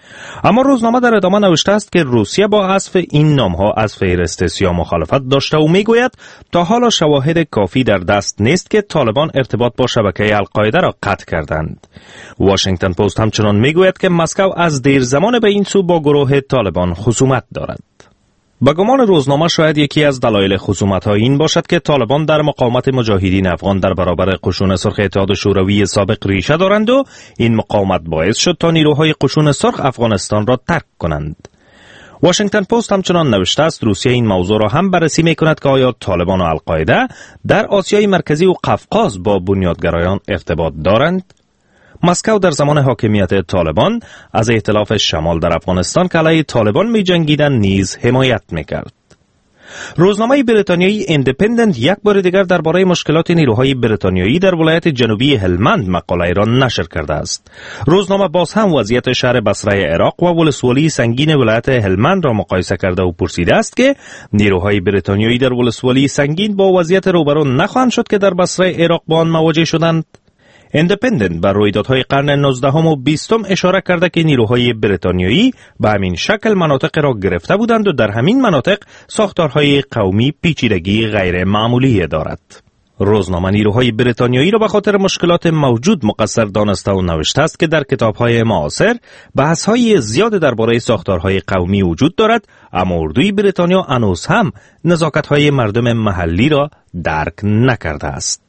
اما روزنامه در ادامه نوشته است که روسیه با حذف این نام‌ها از فهرست سیاه مخالفت داشته و میگوید تا حالا شواهد کافی در دست نیست که طالبان ارتباط با شبکه القاعده را قطع کردند. واشنگتن پست همچنان میگوید که مسکو از دیر زمان به این سو با گروه طالبان خصومت دارد. به گمان روزنامه شاید یکی از دلایل خصومت‌ها این باشد که طالبان در مقاومت مجاهدین افغان در برابر قشون سرخ اتحاد شوروی سابق ریشه دارند و این مقاومت باعث شد تا نیروهای قشون سرخ افغانستان را ترک کنند. واشنگتن پست همچنان نوشته است روسیه این موضوع را هم بررسی می‌کند که آیا طالبان و القاعده در آسیای مرکزی و قفقاز با بنیادگرایان ارتباط دارند. مسکو در زمان حاکمیت طالبان از ائتلاف شمال در افغانستان که علیه طالبان می جنگیدند نیز حمایت می کرد. روزنامه بریتانیایی ایندیپندنت یک بار دیگر درباره مشکلات نیروهای بریتانیایی در ولایت جنوبی هلمند مقاله را نشر کرده است. روزنامه باز هم وضعیت شهر بصره عراق و ولسوالی سنگین ولایت هلمند را مقایسه کرده و پرسیده است که نیروهای بریتانیایی در ولسوالی سنگین با وضعیت روبرو نخواهند شد که در بصره عراق با آن مواجه شدند. ایندیپندنت بر رویدادهای قرن نوزدهم و بیستم اشاره کرده که نیروهای بریتانیایی به همین شکل مناطق را گرفته بودند و در همین مناطق ساختارهای قومی پیچیدگی غیر معمولی دارد. روزنامه نیروهای بریتانیایی را به خاطر مشکلات موجود مقصر دانسته و نوشته است که در کتاب‌های معاصر بحث‌های زیاد درباره ساختارهای قومی وجود دارد، اما اردوی بریتانیا هنوز هم نزاکت‌های مردم محلی را درک نکرده است.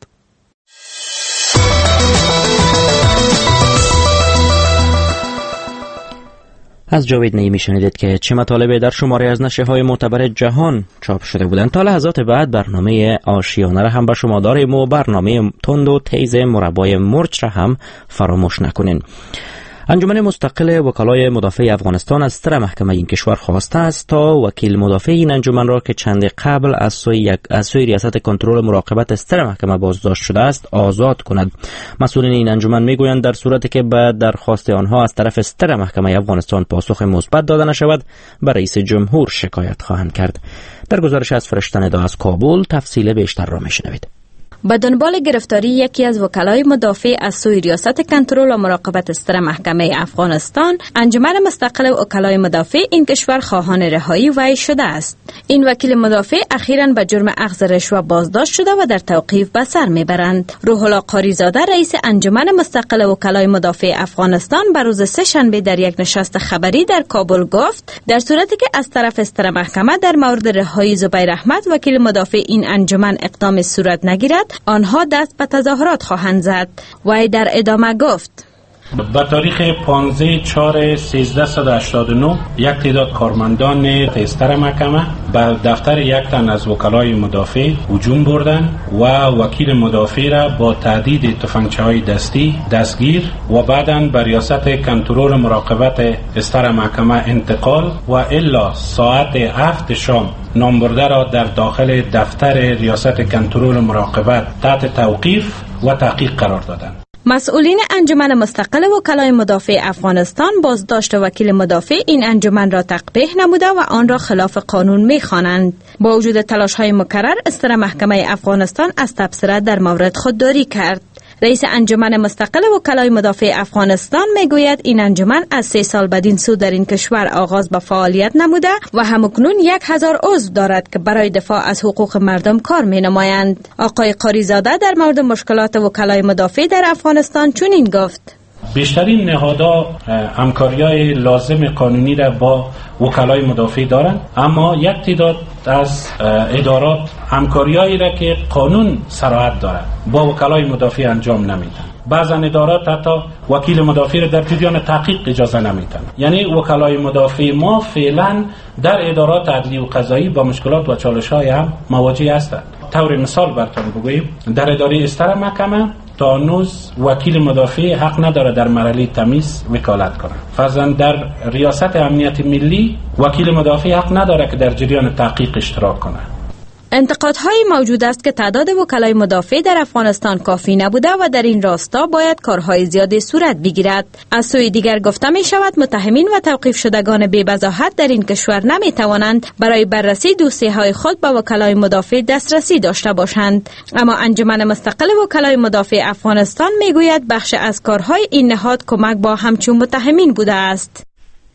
از جاوید نعیمی شنیدید که چه مطالبی در شماره از نشریه‌های معتبر جهان چاپ شده بودند. تا لحظات بعد برنامه آشیانه را هم به شما داریم و برنامه تند و تیز مربای مرچ را هم فراموش نکنین. انجمن مستقل وکلای مدافع افغانستان از ستر محکمه این کشور خواسته است تا وکیل مدافع این انجمن را که چند قبل از سوی یک از سوی ریاست کنترل مراقبت ستر محکمه بازداشت شده است آزاد کند. مسئولین این انجمن میگویند در صورتی که به درخواست آنها از طرف ستر محکمه افغانستان پاسخ مثبت داده نشود به رئیس جمهور شکایت خواهند کرد. در گزارش از فرشته ندا از کابل تفصیل بیشتر را میشنوید. به دنبال گرفتاری یکی از وکلای مدافع از سوی ریاست کنترل و مراقبت ستر محکمه افغانستان، انجمن مستقل وکلای مدافع این کشور خواهان رهایی وی شده است. این وکیل مدافع اخیراً به جرم اخذ رشوه بازداشت شده و در توقیف به سر میبرند. روح الله قاریزاده رئیس انجمن مستقل وکلای مدافع افغانستان به روز سه شنبه در یک نشست خبری در کابل گفت در صورتی که از طرف ستر محکمه در مورد رهایی زبیر احمد وکیل مدافع این انجمن اقدام صورت نگیرد، آنها دست به تظاهرات خواهند زد. وی در ادامه گفت با تاریخ پانزده چهار سیزده هشتاد و نه یک تعداد کارمندان ستر محکمه به دفتر یک تن از وکلای مدافع هجوم بردند و وکیل مدافع را با تهدید تفنگچه‌های دستی دستگیر و بعداً به ریاست کنترل مراقبت ستر محکمه انتقال و الا ساعت هفت شام نام برده را در داخل دفتر ریاست کنترل مراقبت تحت توقیف و تحقیق قرار دادند. مسئولین انجمن مستقل وکلای مدافع افغانستان بازداشت وکیل مدافع این انجمن را تقبیح نموده و آن را خلاف قانون می‌خوانند. با وجود تلاش‌های مکرر ستر محکمه افغانستان از تبصره در مورد خودداری کرد. رئیس انجمن مستقل وکلای مدافع افغانستان میگوید این انجمن از سه سال بدین سو در این کشور آغاز به فعالیت نموده و همکنون یک هزار عضو دارد که برای دفاع از حقوق مردم کار می نمایند. آقای قاریزاده در مورد مشکلات وکلای مدافع در افغانستان چنین گفت: بیشترین نهادها همکاری‌های لازم قانونی را با وکلای مدافع دارند، اما یک تعداد از ادارات همکاری‌هایی را که قانون صراحت دارد با وکلای مدافع انجام نمیدن. بعضا ادارات حتی وکیل مدافع را در جریان تحقیق اجازه نمیدن. یعنی وکلای مدافع ما فعلا در ادارات عدلی و قضایی با مشکلات و چالش‌های هم مواجه هستند. طور مثال براتون بگویم، در اداره استر محکمه تا هنوز وکیل مدافع حق نداره در مرحله تمیز وکالت کنه. فرضاً در ریاست امنیت ملی وکیل مدافع حق نداره که در جریان تحقیق اشتراک کنه. انتقادهای موجود است که تعداد وکلای مدافع در افغانستان کافی نبوده و در این راستا باید کارهای زیادی صورت بگیرد. از سوی دیگر گفته می شود متهمین و توقیف شدگان بی بضاحت در این کشور نمی توانند برای بررسی دوسیه های خود به وکلای مدافع دسترسی داشته باشند. اما انجمن مستقل وکلای مدافع افغانستان می گوید بخش از کارهای این نهاد کمک با همچون متهمین بوده است.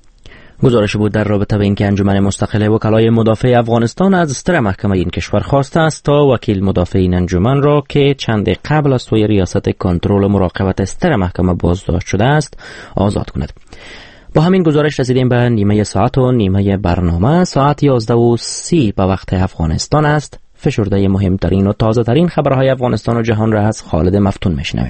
گزارش بود در رابطه به اینکه انجمن مستقل وکلای مدافع افغانستان از ستر محکمه این کشور خواسته است تا وکیل مدافع این انجمن را که چند قبل از سوی ریاست کنترل و مراقبت ستر محکمه بازداشت شده است آزاد کند. با همین گزارش رسیدیم به نیمه ساعت و نیمه برنامه. ساعت یازده و سی به وقت افغانستان است. فشرده مهمترین و تازه ترین خبرهای افغانستان و جهان را از خالد مفتون میشنویم.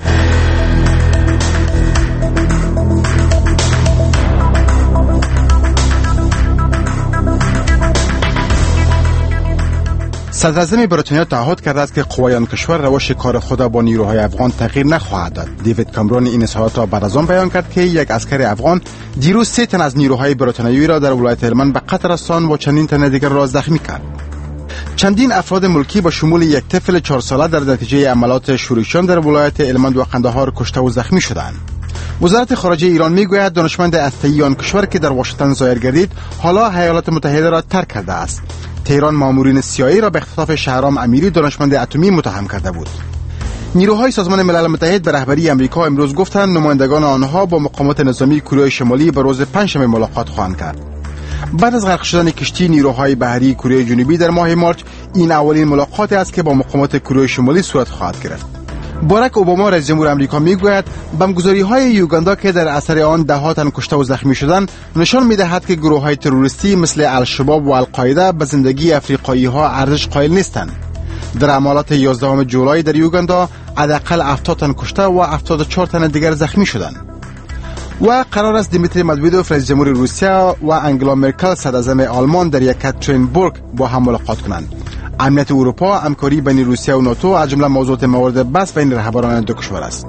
صدراعظم بریتانیا تعهد کرده است که قوایان کشور روش کار خود با نیروهای افغان تغییر نخواهد داد. دیوید کامرون این اظهارات را بعد از آن بیان کرد که یک عسکر افغان دیروز سه تن از نیروهای بریتانیایی را در ولایت هلمند به قتل رساند و چندین تن دیگر را زخمی کرد. چندین افراد ملکی با شمول یک طفل چهار ساله در نتیجه عملیات شورشیان در ولایت هلمند و قندهار کشته و زخمی شدند. وزارت خارجه ایران میگوید دانشمند هسته‌ای آن کشور که در واشنگتن ظاهر گردید حالا ایالات متحده را ترک کرده است. تهران مامورین سیایی را به اختطاف شهرام امیری دانشمند اتمی متهم کرده بود. نیروهای سازمان ملل متحد به رهبری امریکا امروز گفتند نمایندگان آنها با مقامات نظامی کره شمالی به روز پنجشنبه ملاقات خواهند کرد. بعد از غرق شدن کشتی نیروهای بحری کره جنوبی در ماه مارچ، این اولین ملاقاتی است که با مقامات کره شمالی صورت خواهد گرفت. باراک اوباما رئیس جمهور آمریکا میگوید بمبگذاری‌های یوگاندا که در اثر آن ده تن کشته و زخمی شدند نشان می‌دهد که گروه‌های تروریستی مثل الشباب و القاعده به زندگی افریقایی‌ها ارزش قائل نیستند. در عملیات یازدهم جولای در یوگاندا حداقل هفتاد تن کشته و هفتاد و چهار تن دیگر زخمی شدند. و قرار است دیمیتری مدویدوف رئیس جمهور روسیه و انگلا مرکل صدراعظم آلمان در یکاترینبورگ با هم ملاقات کنند. امنیت اروپا، همکاری بین روسیه و ناتو از جمله موضوعات مورد بحث بین رهبران دو کشور است.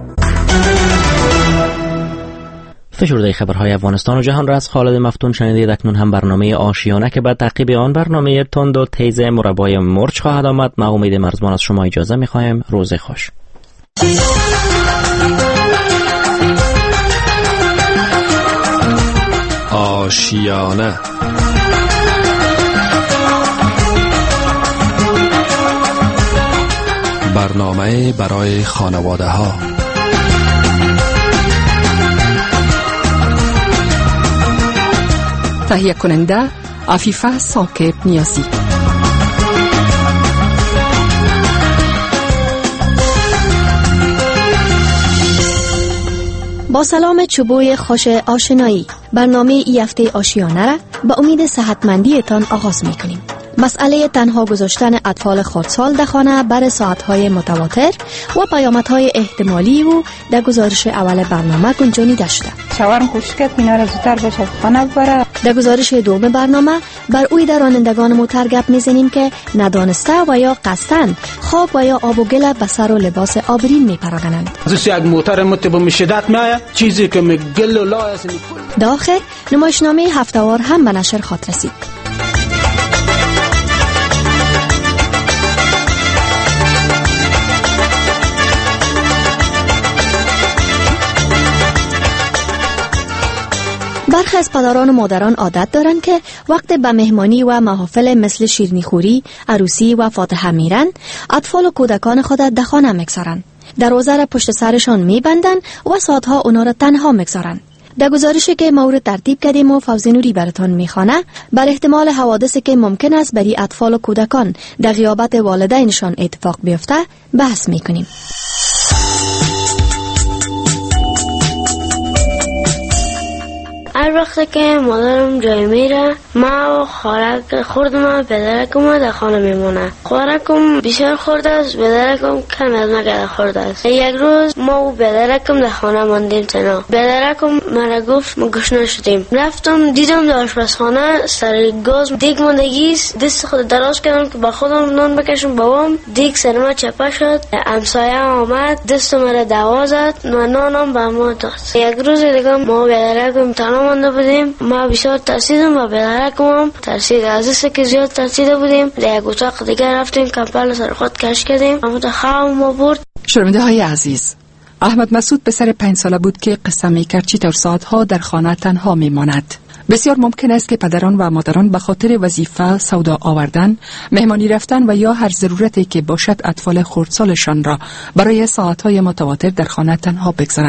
فشرده خبرهای افغانستان و جهان را از خالد مفتون شنیدید. اکنون هم برنامه آشیانه که بعد تعقیب آن برنامه تند و تیز مربای مرچ خواهد آمد. ما امید مرزبان از شما اجازه می‌خوایم. روز خوش. آشیانه برنامه برای خانواده ها. تهیه کننده عفیفه ثاقب نیازی. با سلام چوبوی خوش آشنایی، برنامه ای هفته آشیانه را با امید صحتمندی تان آغاز می کنیم. مسئله تنها گذاشتن اطفال خردسال در خانه بر ساعتهای متواتر و پیامدهای احتمالی و در گزارش اول برنامه گنجانیده شده. شوهرم کوشش کرد اینا را زودتر بشه خانه ببره. در گزارش دوم برنامه بر اوی در رانندگان موتر گپ میزنیم که ندانسته و یا قصدن خاک و یا آب و گل به سر و لباس آبرین میپراگنند. از یک موتر متبا شدت میآید چیزی که گل و لا است. در آخر نمایشنامه هفته‌وار هم به نشر خواهد رسید. برخی از پدران و مادران عادت دارند که وقت به مهمانی و محافل مثل شیرینیخوری، عروسی و فاتحه میرن، اطفال و کودکان خود در خانه میگذارند. دروازه را پشت سرشان میبندند و ساعتها اونا را تنها میگذارند. در گزارشی که مورد ترتیب کردیم و فوزی نوری براتان میخوانه، بر احتمال حوادثی که ممکن است بری اطفال و کودکان در غیابت والدینشان اتفاق بیفته بحث میکنیم. هر وقت که مادرم جای میره ما و خورک خوردم پدرکم در خانه میمونه. خورکم بسیار خورد است، پدرکم کم از مگه خورد است. یک روز ما و پدرکم در خانه ماندیم تنها. پدرکم مرا گفت ما گشنه شدیم. رفتم دیدم در آشپزخانه سر گاز دیگ ماندگی است. دست خود دراز کردم که با خودم نان بکشم. بابام دیگ سر ما چپه شد. همسایه آمد دست مرا دوا زد و نانم به ما داد. یک روز دیگه ما پدرکم تنها مانده بودیم. ما بسیار ترسیدم و پدرکم ترسید. از دست که زیاد ترسیده بودیم در یک اتاق دیگر رفتیم کمپل سر خود کش کردیم. اما خواب ما برد. شنونده های عزیز، احمد مسعود پسر پنج ساله بود که قصه میکرد چطور ساعتها در خانه تنها میماند. بسیار ممکن است که پدران و مادران به خاطر وظیفه، سودا آوردن، مهمانی رفتن و یا هر ضرورتی که باشد اطفال خردسالشان را برای ساعتهای متواتر در خانه تنها بگذارند.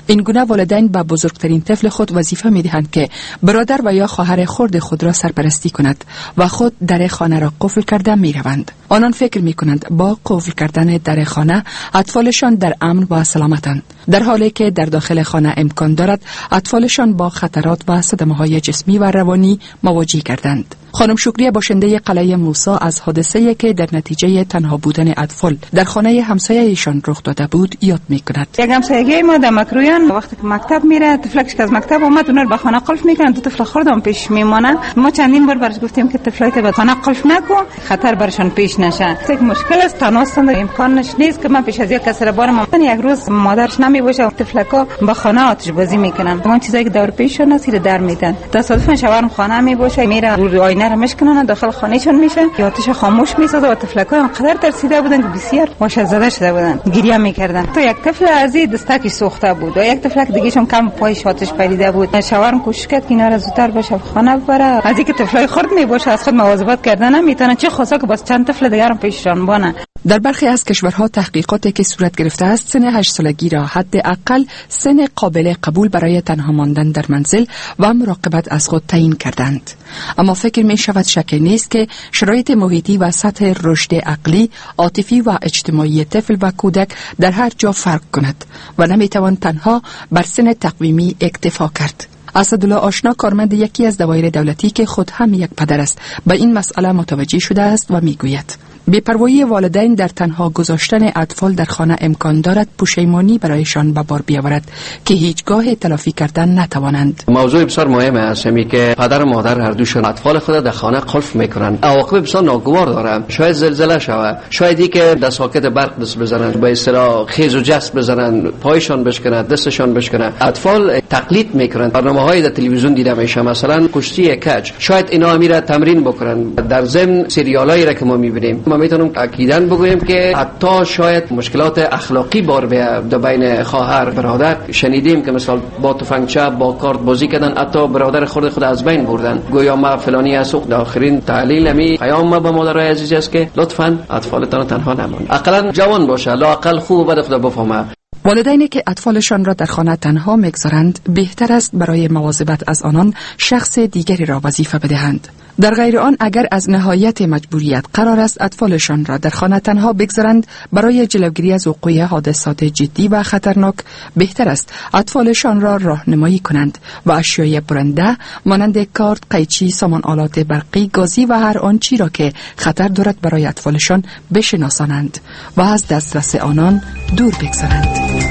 این گونه والدین به بزرگترین طفل خود وظیفه می دهند که برادر و یا خواهر خرد خود را سرپرستی کند و خود در خانه را قفل کرده می روند. آنان فکر می کنند با قفل کردن در خانه اطفالشان در امن و سلامتند، در حالی که در داخل خانه امکان دارد اطفالشان با خطرات و صدمه‌های جسمی و روانی مواجه گردند. خانم شکریه باشنده قلعه موسی از حادثه‌ای که در نتیجه تنها بودن اطفال در خانه همسایه‌ایشان رخ داده بود یاد می‌کند. یک همسایه ما در مکرویان وقتی که مکتب میره، طفلش که از مکتب اومد اونر به خانه قلف میکنن، دو طفل خردم پیش میمونه. ما چندین بار برش گفتیم که طفلایت به خانه قلف نکن، خطر برشان پیش نشه. یک مشکل است، تناستند امکانش نیست که من پیش از یک کس را بارم یک روز مادرش نمیباشه، طفلکا به خانه آتش بازی میکنن. اون چیزایی که دور پیششون است در میدن. تصادفاً شوهرم خانه میباشه، میره روی آینه را مشکنن، داخل خانهشون میشه، آتش خاموش میسازه و طفلکا انقدر ترسیده بودن که بسیار وحشت زده شده بودن، گریه میکردن. تو یک طفل ازی دستکی سوخته بود و یک طفل دیگه شون کم پایش آتش پریده بود. شوهرم کوشش کرد که اینا را زودتر باشه خانه ببره. از اینکه طفلای خرد میباشه از خود مواظبت کردن نمیتونه، چه خاصا که بس چند طفل دیگه هم پیششان بانه. در برخی از کشورها تحقیقاتی که صورت گرفته است سن هشت سالگی را حداقل سن قابل قبول برای تنها ماندن در منزل و مراقبت از خود تعیین کردند. اما فکر می شود شک نیست که شرایط محیطی و سطح رشد عقلی، عاطفی و اجتماعی طفل و کودک در هر جا فرق کند و نمی توان تنها بر سن تقویمی اکتفا کرد. اسدالله آشنا کارمند یکی از دوایر دولتی که خود هم یک پدر است به این مسئله متوجه شده است و میگوید بی‌پروایی والدین در تنها گذاشتن اطفال در خانه امکان دارد پشیمانی برایشان به بار بیاورد که هیچگاه تلافی کردن نتوانند. موضوع بسیار مهم است همی که پدر و مادر هر دوشون اطفال خود در خانه قفل میکنند. عواقب بسیار ناگوار داره. شاید زلزله شود، شاید ای که در ساکت برق دست بزنن، به اصطلاح خیز و جست بزنن، پایشان بشکنن، دستشان بشکنن. اطفال تقلید میکنن. برنامه‌های در تلویزیون دیده میشه، مثلا کشتی کج، شاید اینا امیره تمرین بکنن. در ضمن سریالایی را که ما میبینیم ما میتونم اکیداً بگویم که حتی شاید مشکلات اخلاقی بار بیاد در بین خواهر برادر. شنیدیم که مثلا با تفنگچه با کارت بازی کردن، حتی برادر خود خود از بین بردن، گویا ما فلانی اسوق. در آخرین تحلیل می پیام ما به مادرای عزیز است که لطفاً اطفالتان تنها نمانید، اقلا جوان باشه، لااقل خوب و بد خدا بفهمه. والدینی که اطفالشان را در خانه تنها میگذارند بهتر است برای مواظبت از آنان شخص دیگری را وظیفه بدهند. در غیر آن اگر از نهایت مجبوریت قرار است اطفالشان را در خانه تنها بگذارند برای جلوگیری از وقوع حادثات جدی و خطرناک بهتر است اطفالشان را راهنمایی کنند و اشیای برنده مانند کارت، قیچی، سامان آلات برقی، گازی و هر آنچی را که خطر دارد برای اطفالشان بشناسانند و از دسترس آنان دور بگذارند.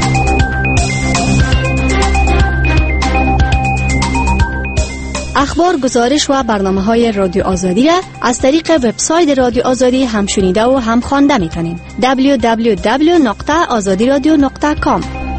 اخبار، گزارش و برنامه‌های رادیو آزادی را از طریق وبسایت رادیو آزادی هم شنیده و هم خوانده می‌تونین. دبلیو دبلیو دبلیو دات آزادی رادیو دات کام.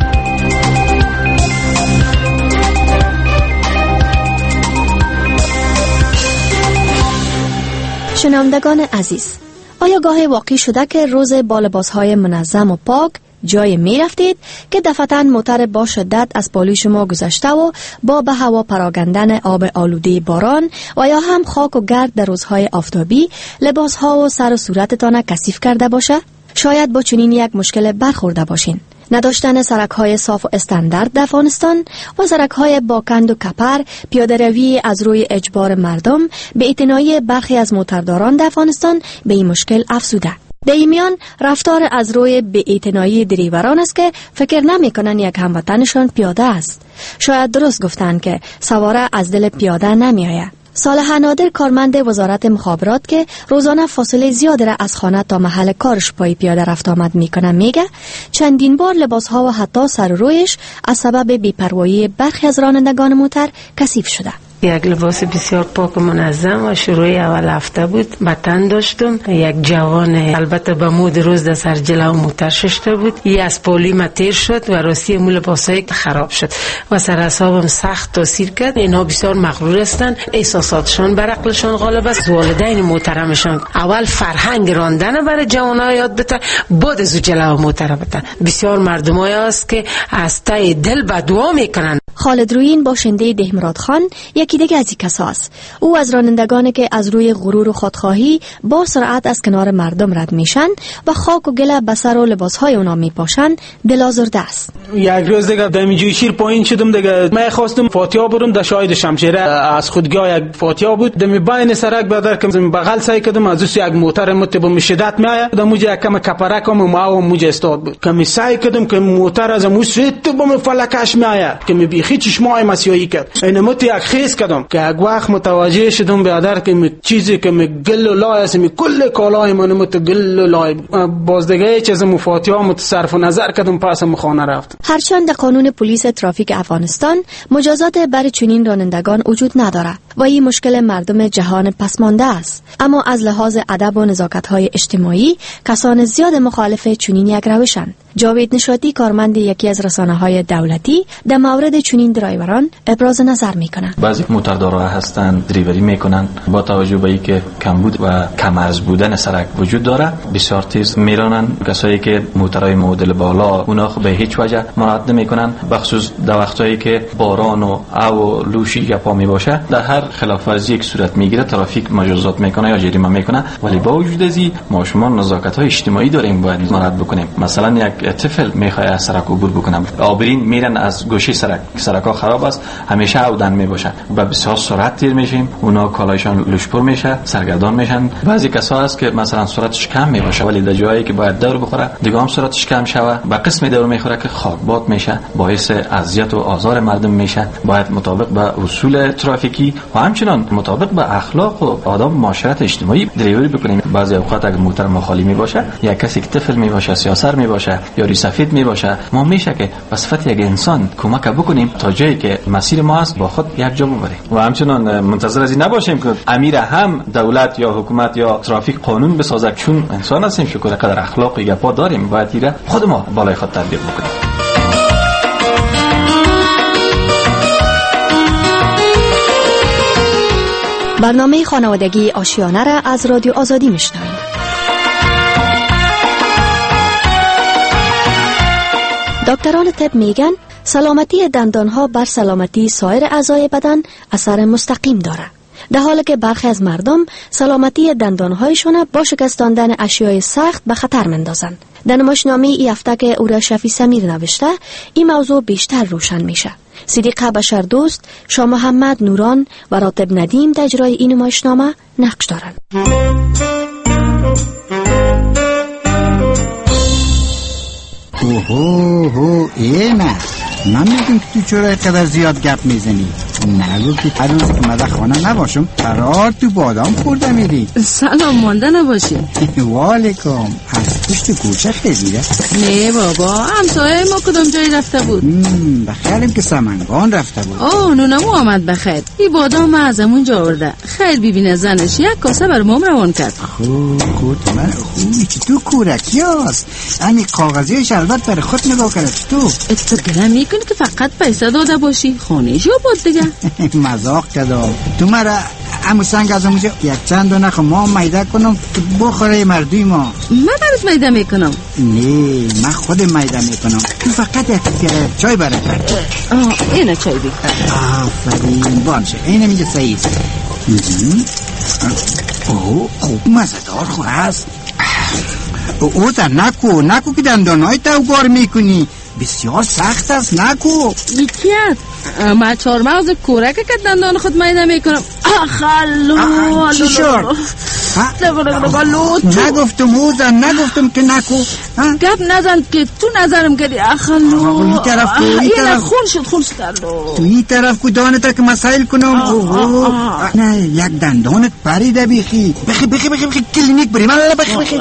شنوندگان عزیز، آیا گاهی واقع شده که روز با لباس‌های منظم و پاک جای می رفتید که دفعتاً موتر با شدت از پالوی شما گذشته و با به هوا پراگندن آب آلوده باران و یا هم خاک و گرد در روزهای آفتابی لباس ها و سر و صورتتان کثیف کرده باشه؟ شاید با چنین یک مشکل برخورده باشین. نداشتن سرک های صاف و استاندارد در افغانستان و سرک های با کند و کپر، پیاده روی از روی اجبار مردم به اعتنایی برخی از موترداران در افغانستان به این مشکل افزوده. در این میان رفتار از روی بی‌اعتنایی دریوران است که فکر نمی کنن یک هموطنشان پیاده است. شاید درست گفتند که سواره از دل پیاده نمی آید. صالح نادر، کارمند وزارت مخابرات که روزانه فاصله زیادی را از خانه تا محل کارش پای پیاده رفت آمد میکنه، میگه چندین بار لباس ها و حتی سر و رویش از سبب بی‌پروایی برخی از رانندگان موتر کثیف شده. یک لباس بسیار پاک و منظم و شروع اول هفته بود، بطن داشتم. یک جوان البته به مود روز در سر جلو موتر ششته بود، یه از پولی ما تیر شد و راستی مو لباسای خراب شد و سر اعصابم سخت تاثیر کرد. اینا بسیار مغرور هستند، احساساتشان بر عقلشان غالب است. والدین محترمشان اول فرهنگ راندن برای جوان‌ها یاد بده، بعد از جلو موتر بده. بسیار مردمایی است که از ته دل بدعا میکنن خالد رویین باشنده دهمراد خان یکی دیگه از این کسا است. او از رانندگانی که از روی غرور و خودخواهی با سرعت از کنار مردم رد میشن و خاک و گل به سر و لباسهای اونا میپاشن دلازرده است. یک روز دیگه دمیجوی شیر پایین شدم دیگه، من خواستم فاتحه برم در شاهد شمشیره، از خودگاه یک فاتحه بود دمی بین سرک بدر که بغل سعی کردم از اوس یک موتر متبم شدت میآید دم موجه کم کپرکم و ما و موجه استاد بود کمی سعی کردم که موتر از موس تبم فلکش میآید که می بیخی چشمای مسیایی کرد این مت یک خیس کردم که یک وقت متوجه شدم برادر که چیزی که می گل و لای است می کل کالای من مت گل و لای باز دیگه چیز مفاتیح متصرف نظر کردم پس خانه رفتم. هرچند قانون پلیس ترافیک افغانستان مجازات برای چنین رانندگان وجود ندارد و این مشکل مردم جهان پسمانده است، اما از لحاظ ادب و نزاکت‌های اجتماعی کسان زیاد مخالف چنین یک روشند. جاوید نشاطی کارمند یکی از رسانه‌های دولتی در مورد چنین درایوران ابراز نظر می‌کند. بعضی موتردارا هستند دریوری میکنن با توجه به اینکه کمبود و کم‌ارز بودن سرک وجود داره بسیار تیز میرانن. کسایی که موترهای مدل بالا اونا به هیچ وجه مراعات نمیکنن، بخصوص در وقتایی که باران و او و لوشی گپا می باشه در هر خلاف ورزی یک صورت میگیره ترافیک مجازات میکنه یا جریمه میکنه. ولی با وجود ازی ما شما نزاکت‌های اجتماعی داریم باید مراعات بکنیم. مثلا یک طفل میخواد از سرک عبور بکنه، آبرین میرن از گوشه سرک، سرک‌ها خراب است همیشه اودن میباشن و بسیار سرعت تیر میشیم، اونا کالایشان لوشپور میشه، سرگردان میشن. بعضی کسا هست که مثلا سرعتش کم میباشه ولی در جایی که باید دور بخوره دیگه هم سرعتش کم شوه و قسم دور میخوره که خاکباد میشه، باعث اذیت و آزار مردم میشه. باید مطابق به اصول ترافیکی و همچنان مطابق به اخلاق و آداب معاشرت اجتماعی دریوری بکنیم. بعضی اوقات اگر موتر مخالی میباشه یا کسی که طفل میباشه، سیاسر میباشه یا ریسفید میباشه، ما میشه که به صفت یک انسان کمک بکنیم تا جایی که مسیر ما است با خود یک جا ببریم و همچنان منتظر از این نباشیم که امیر هم دولت یا حکومت یا ترافیک قانون بسازه، چون انسان هستیم شکر قدر اخلاق یا پا داریم باید ایره خود ما بالای خود تطبیق بکنیم. برنامه خانوادگی آشیانه را از رادیو آزادی میشنوید. دکتران طب میگن سلامتی دندانها بر سلامتی سایر اعضای بدن اثر مستقیم داره، در حالی که برخی از مردم سلامتی دندانهایشون با شکستاندن اشیای سخت به خطر مندازن. در نمایشنامه ای هفته که او را شفیع سمیر نوشته این موضوع بیشتر روشن میشه. صدیقه بشر دوست، شاه محمد نوران و راتب ندیم در اجرای این نمایشنامه نقش دارند. اوهو هو اینه من میگم که تو چرا اینقدر زیاد گپ میزنی؟ نگو که هر روز که مده خانه نباشم قرار تو بادام خورده میری. سلام مانده نباشی. والیکم. از پشت کوچه خیلیه؟ نه بابا همسایه ما کدام جایی رفته بود؟ بخیرم که سمنگان رفته بود. آه نونمو آمد بخیر. این بادام ما از همون جا آورده. خیر ببینه زنش یک کاسه بر مام روان کرد. خوب کورت من خوبی که تو کورکی هست اینی کاغذی شربت بر خود نگاه کرد تو تو گلم میکنی که فقط پیسه داده باشی خانه جو بود دیگه. مزاق کردم تو مرا امو سنگ از اونجا یک چند دو نخو ما میده کنم بخوره مردوی ما. من برات میده میکنم. نه من خود میده میکنم تو فقط یک تیکه چای برات کرد. آه اینه چای بی آفرین باشه اینه میگه صحیح است. اوه خوب مزدار خو هست. او تا نکو نکو که دندانهای توگار میکنی بسیار سخت است نکو. یکیت ما چهار مغز کورک که دندان خود میده میکنم. اخلو چی شد؟ نگفتم اوزن نگفتم که نکو. گپ نزن که تو نظرم کردی. اخلو این طرف تو این طرف خون شد خون شد تو این طرف کو دانتا که مسائل کنم. نه یک دندانت پریده بیخی بخی بخی بخی بخی کلینیک بریم الله بخی بخی.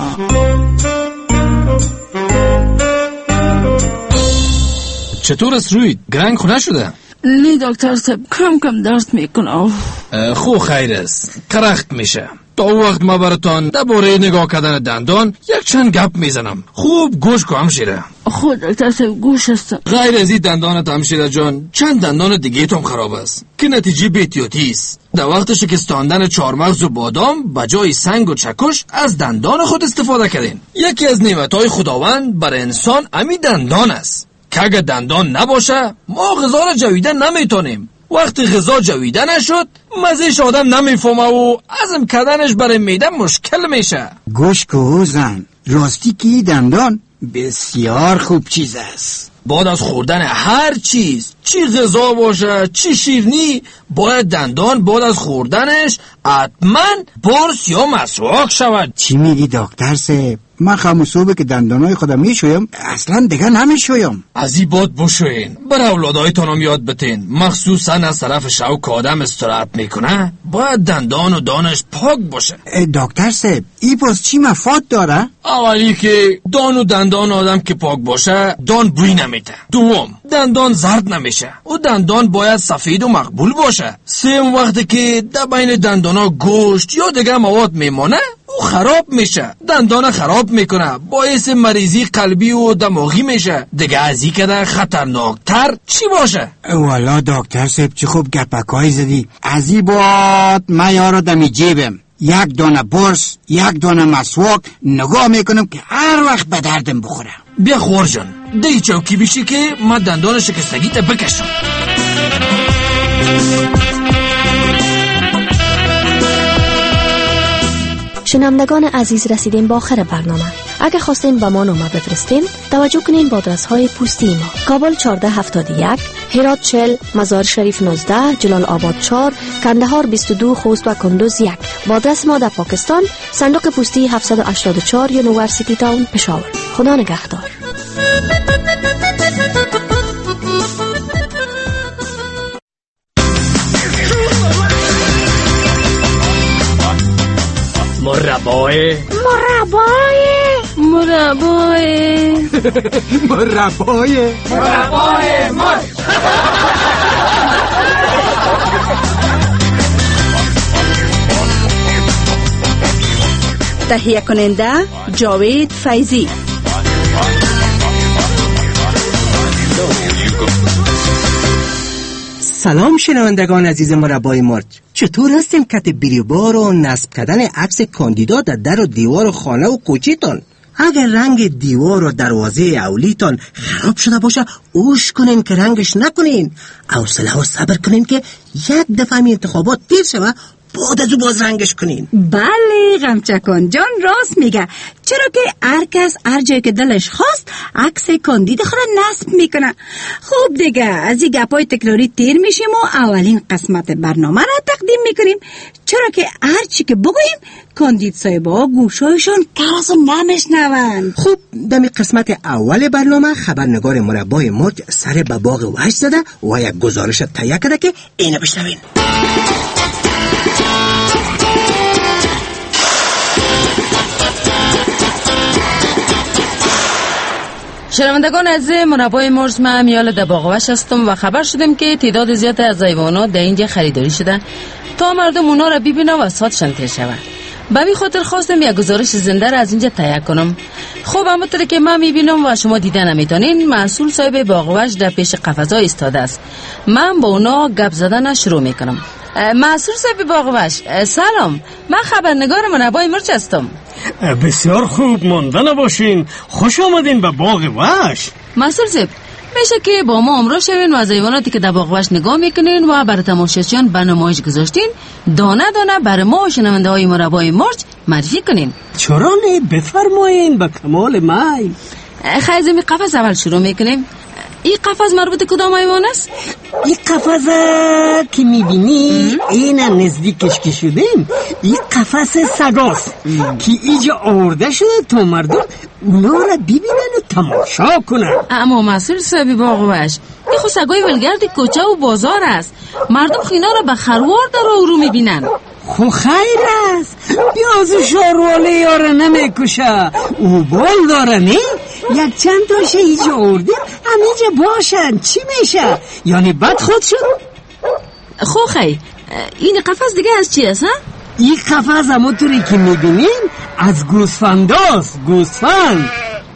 چطور است روی؟ گرنگ خونه شده؟ نه دکتر صاحب کم کم درد میکنم. خو خیر است قرخت میشه. تا وقت ما براتان درباره نگاه کردن دندان یک چند گپ میزنم. خوب گوش کو همشیره. خود دکتر صاحب گوش هستم. غیر از این دندانت همشیره جان چند دندان دیگه تام خراب است که نتیجه بی‌احتیاطی است. در وقت شکستاندن چهارمغز و بادام بجای سنگ و چکش از دندان خود استفاده کردین. یکی از نعمتهای خداوند بر انسان امی دندان است. که اگه دندان نباشه ما غذا را جویدن نمیتونیم. وقتی غذا جویده نشد مزهش آدم نمیفهمه و هضم کردنش برای معده مشکل میشه. گوش کو زن، راستی که دندان بسیار خوب چیز است. بعد از خوردن هر چیز، چی غذا باشه چی شیرنی، باید دندان بعد از خوردنش حتما برس یا مسواک شود. چی میگی دکتر صاحب؟ من خموصوبه که دندانای خودم میشویم اصلا دیگه نمیشویم. از این باد بشوین، بر اولادایتان هم یاد بتین، مخصوصا از طرف شب که آدم استراحت میکنه باید دندان و دانش پاک باشه. دکتر صاحب این باز چی مفاد داره؟ اولی که دان و دندان آدم که پاک باشه دان بوی نمیده. دوم دندان زرد نمیشه و دندان باید سفید و مقبول باشه. سوم وقتی که در بین دندانا گوشت یا دیگه مواد میمانه او خراب میشه، دندان خراب میکنه، باعث مریضی قلبی و دماغی میشه. دیگه از این که خطرناکتر چی باشه؟ والا دکتر صاحب چی خوب گپکای زدی. از این بعد من یارو دمی جیبم یک دانه برس یک دانه مسواک نگاه میکنم که هر وقت به دردم بخوره. بیا خور جان دی چوکی بیشی که من دندان شکستگی تا بکشم. شنوندگان عزیز رسیدیم با آخر برنامه. اگر خواستین با ما نامه بفرستین توجه کنین با آدرس های پستی ما: کابل چهارده هفتاد و یک، هرات چهل، مزار شریف نوزده، جلال آباد چهار، کندهار بیست و دو، خوست و کندوز یک. با آدرس ما در پاکستان صندوق پستی هفتصد و هشتاد و چهار، یونیورسیتی تاون، پشاور. خدا نگهدار. مربای مربای مربای مربای مربای مر تهیه کننده جاوید فیضی. سلام شنوندگان عزیز مربای مرج، چطور هستیم کت بریبار و نصب کردن عکس کاندیدا در در و دیوار و خانه و کوچیتان؟ اگر رنگ دیوار و دروازه اولیتان خراب شده باشه اوش کنین که رنگش نکنین، حوصله و صبر کنین که یک دفعه می انتخابات تیر شوه بعد از او باز رنگش کنین. بله غمچکان جان راست میگه، چرا که هر کس هر جایی که دلش خواست عکس کاندید خود نصب میکنه. خوب دیگه از این گپای تکراری تیر میشیم و اولین قسمت برنامه را تقدیم میکنیم، چرا که هر چی که بگوییم کاندید صاحبا گوشایشان کارازو نمیشنون. خوب دمی قسمت اول برنامه خبرنگار مربای مرج سر به باغ وحش زده و یک گزارش تهیه کرده که اینو بشنوین. شنوندگان عزیز مربای مرج، من میال در باغوش هستم و خبر شدیم که تعداد زیاد از حیوانات در اینجا خریداری شده تا مردم اونا را ببینن و ساتشان تیر شود. به همین خاطر خواستم یک گزارش زنده را از اینجا تهیه کنم. خب همونطور که من میبینم و شما دیده نمیتونین، مسئول صاحب باغوش در پیش قفس‌ها ایستاده است. من با اونا گپ زدن شروع میکنم. مسئول صاحب باغوش سلام، من خبرنگار مربای مرج هستم. بسیار خوب مانده باشین، خوش آمدین به باغ وحش. مسئول صاحب میشه که با ما همراه شوین و از حیواناتی که در باغ وحش نگاه میکنین و برای تماشاچیان به نمایش گذاشتین دانه دانه برای ما شنونده های مربای مرج معرفی کنین؟ چرا نه، بفرمایین، به کمال میل. خیلی می قفس اول شروع میکنیم. این قفس مربوط کدام حیوان است؟ این قفس که میبینی این نزدیکش که شدیم این قفس سگاست که اینجا آورده شده تا مردم اونا را ببینن و تماشا کنن. اما مسئول صاحب باغ وحش این خود سگای ولگرد کوچه و بازار است، مردم خینا را به خروار در رو میبینن. خو خیر است، بیازو شارواله یاره نمیکشه، او بال داره نه؟ یک چند تاشه ایجا آوردیم همیجا باشن، چی میشه؟ یعنی بد خود شد؟ خو خیر این قفس دیگه از چی است؟ این قفس همونطوری که میبینیم از گوسفنداست، گوسفند.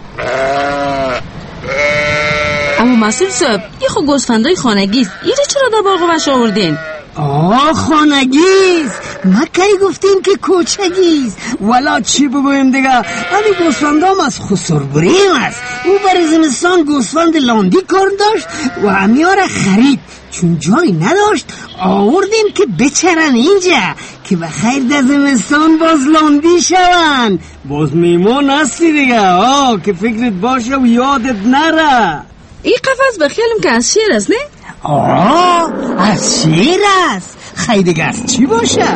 اما مسئول صاحب این خو گوسفندای خانگی است، اینو چرا در باغ وحش آوردین؟ آه خانگیست، ما کی گفتیم که کوچگیست. والا چی بگویم دیگه، همین گوسفندام از خسربریم است. او برای زمستان گوسفند لاندی کار داشت و همیاره خرید. چون جای نداشت آوردیم که بچرن اینجا که بخیر در زمستان باز لاندی شون. باز میمون هستی دیگه، آه که فکرت باشه و یادت نره. این قفس بخیالم که از شیر است نه؟ آه از شیر است. خیلی دیگه از چی باشه؟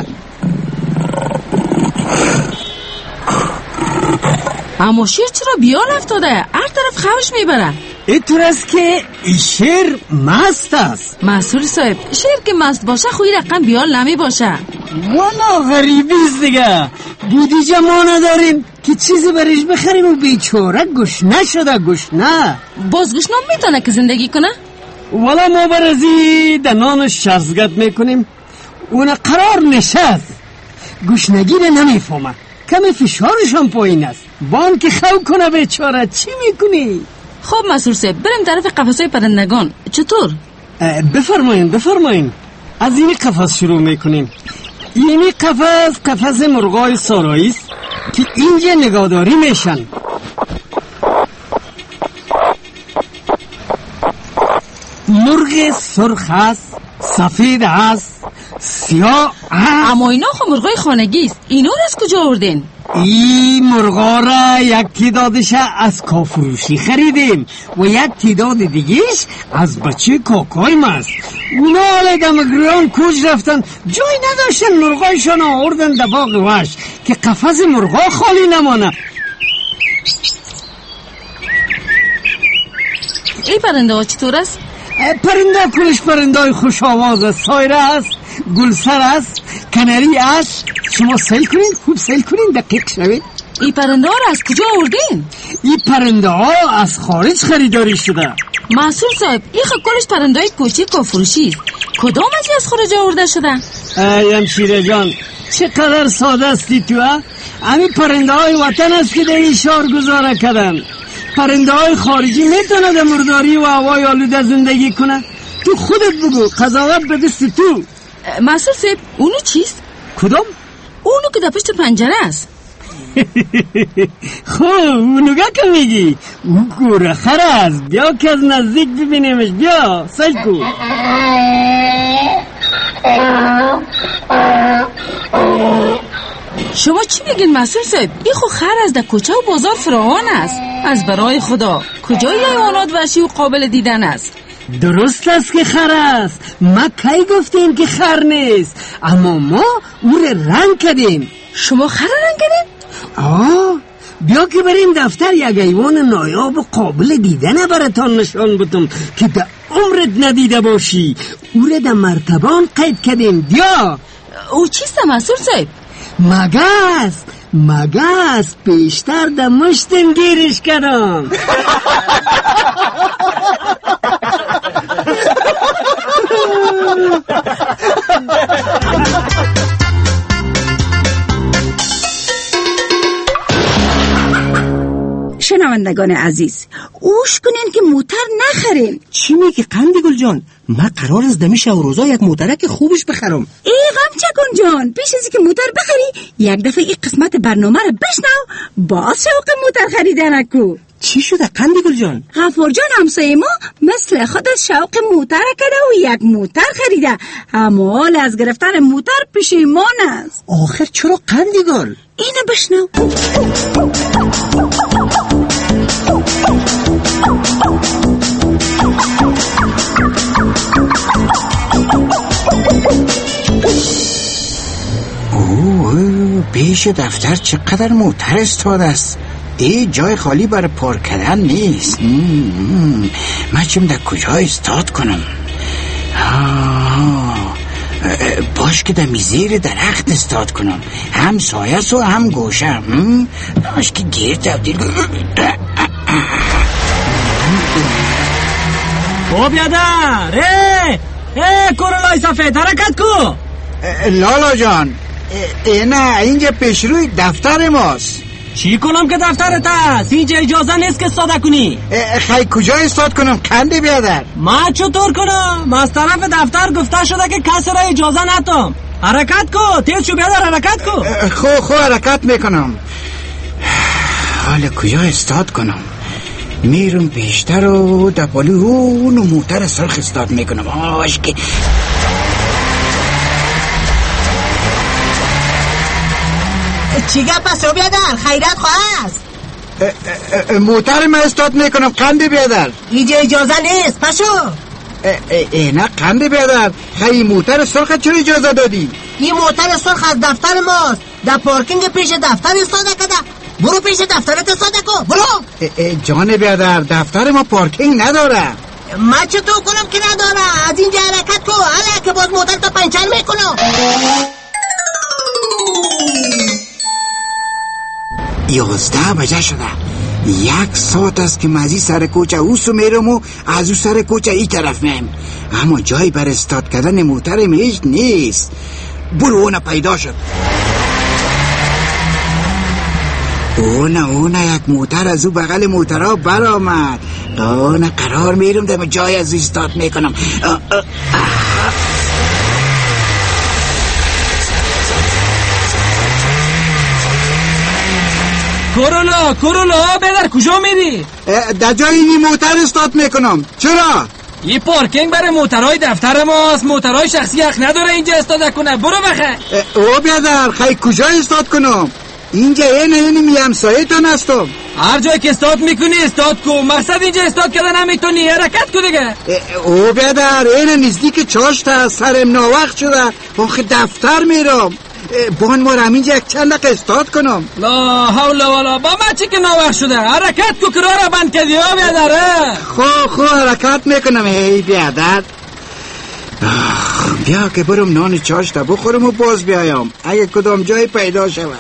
اما شیر چرا بیال افتاده؟ هر طرف خوش میبره. اینطور است که این شیر مست است. مسئول صاحب، شیر که مست باشه خوی رقم بیال نمی باشه. والا غریبیست دیگه. بودیجه ما نداریم که چیزی برش بخریم و بیچاره گشنه شده. گشنه باز گشنه میتونه که زندگی کنه؟ والا ما برزی دنان شرزگت میکنیم. اون قرار نشست. گشنگی رو نمیفهمه. کمی فشارشان پایین است. بان که خو کنه بیچاره چی میکنی؟ خب مسئول صاحب بریم طرف قفسای پرندگان. چطور؟ بفرمایین بفرمایین. از این قفس شروع میکنیم. این قفس قفس مرغای سارایی است که اینجا نگهداری میشن. مرغ سرخ است، سفید است، سیاه است. اما اینا خب مرغای خانگی است. اینا رو از کجا آوردین؟ این مرغا را یک تعدادش از کافروشی خریدیم و یک تعداد دیگهش از بچه کاکایم است. اونا حالا دمگران کوچ رفتن، جای نداشتن، مرغایشان آوردن در باغ وحش که قفس مرغا خالی نمانه. این پرنده ها چطور است؟ پرنده کلش پرنده های خوش آواز است. سایره است، گلسر است، کنری است. شما سیل کنین، خوب سیل کنین، دقیق شوید. این پرنده ها را از کجا آوردین؟ این پرنده ها از خارج خریداری شده. مسئول صاحب این خب کلش پرنده های کوچیک و فروشی است. کدام از از خارج آورده شده؟ ای همشیره جان چقدر ساده استی تو ها؟ همین پرنده های وطن است که در این شهر گذاره کردن. پرنده های خارجی میتونه در مرداری و هوای آلوده زندگی کنه؟ تو خودت بگو، قضاوت به دست تو. مسئول صاحب اونو چیست؟ کدام؟ اونو که در پشت پنجره است. خب اونو که میگی؟ اون گوره خر است. بیا که از نزدیک ببینیمش. بیا سیل کو. شما چی بگین مسئول صاحب؟ این خو خر از در کوچه و بازار فراوان است. از برای خدا کجای حیوانات وحشی و قابل دیدن است؟ درست است که خر است. ما کی گفتیم که خر نیست، اما ما او رو رنگ کردیم. شما خر رنگ کردیم؟ آه بیا که بریم دفتر یک حیوان نایاب و قابل دیدن براتان نشان بدم که در عمرت ندیده باشی. او رو در مرتبان قید کردیم. بیا. او چیست مسئول صاحب؟ مگس مگس پیشتر در مشتم گیرش کردم. شنوندگان عزیز اوش کنین که موتر نخرین. چی میگی قندی گل جان؟ من قرار از دمیش و روزا یک موترک خوبش بخرم. ای غم چکن جان، پیش از که موتر بخری یک دفعه این قسمت برنامه رو بشنو، باز شوق موتر خریدن نکو. چی شده قندی گل جان؟ غفور جان همسایه ما مثل خودت شوق موتر کرده و یک موتر خریده، اما حال از گرفتن موتر پشیمان است. آخر چرا قندی گل؟ اینو بشنو. اوه پیش دفتر چقدر موتر استاد است. دی جای خالی برای پارک کردن نیست. من چیم در کجا استاد کنم؟ آه. باش که در میزیر درخت استاد کنم، هم سایه سو هم گوشه. باش که گیر تبدیل او بیادر ای ای کورولای سفید حرکت کو. لالا جان اینا اینجا پیش روی دفتر ماست. چی کنم که دفترت هست؟ اینجا اجازه نیست که استاد کنی. خیلی کجا استاد کنم کندی بیادر؟ ما چطور کنم؟ از طرف دفتر گفته شده که کسی را اجازه ندم. حرکت کو، تیز شو بیادر، حرکت کو. خو خو حرکت میکنم. حالا کجا استاد کنم؟ میرم بیشتر و دپالی اونو موتر سرخ استاد میکنم. آش که چیگه پس رو بیادر؟ خیرت خواست موتر ما استاد میکنم. قنده بیادر اینجا اجازه نیست، پشو. نه قنده بیادر، خیلی موتر سرخ چرا اجازه دادی؟ این موتر سرخ از دفتر ماست، در پارکینگ پیش دفتر استاده کده. برو پیش دفترت استاده کو، برو. جان بیادر، دفتر ما پارکینگ نداره. من چطور کنم که نداره؟ از اینجا حرکت کو، حالا که باز موتر تا پنچر میکنم. یازده بجه شده. یک ساعت است که مزی سر کوچه اوسو میرم و از او سر کوچه ای طرف میم، اما جای بر استاد کردن موترم هیچ نیست. برو اونه پیدا شد. اونه اونه یک موتر از او بغل موترها بر آمد. اونه قرار میرم دم جای از استاد میکنم. آه آه آه. کورولا کورولا بدر کجا میری؟ در جای این موتر استاد میکنم. چرا؟ این پارکینگ برای موترهای دفتر ماست، موترهای شخصی حق نداره اینجا استاد کنه. برو بخه. او بیادر خیلی کجا استاد کنم؟ اینجا این این می همسایه تان هستم. هر جای که استاد میکنی استاد کو، مقصد اینجا استاد کردن نمیتونی، حرکت کو دیگه. او بیادر این نزدیک چاشت هست، سرم ناوقت شده، آخه دفتر میرم. بان ما رم اینجا یک چند دقیقه استاد کنم. لا حول ولا با ما چی که ناوقت شده، حرکت کو، کرا را بند کردی ها بیادره. خو خو حرکت میکنم. ای بیادر بیا که برم نان چاشت بخورم و باز بیایم اگه کدام جای پیدا شود.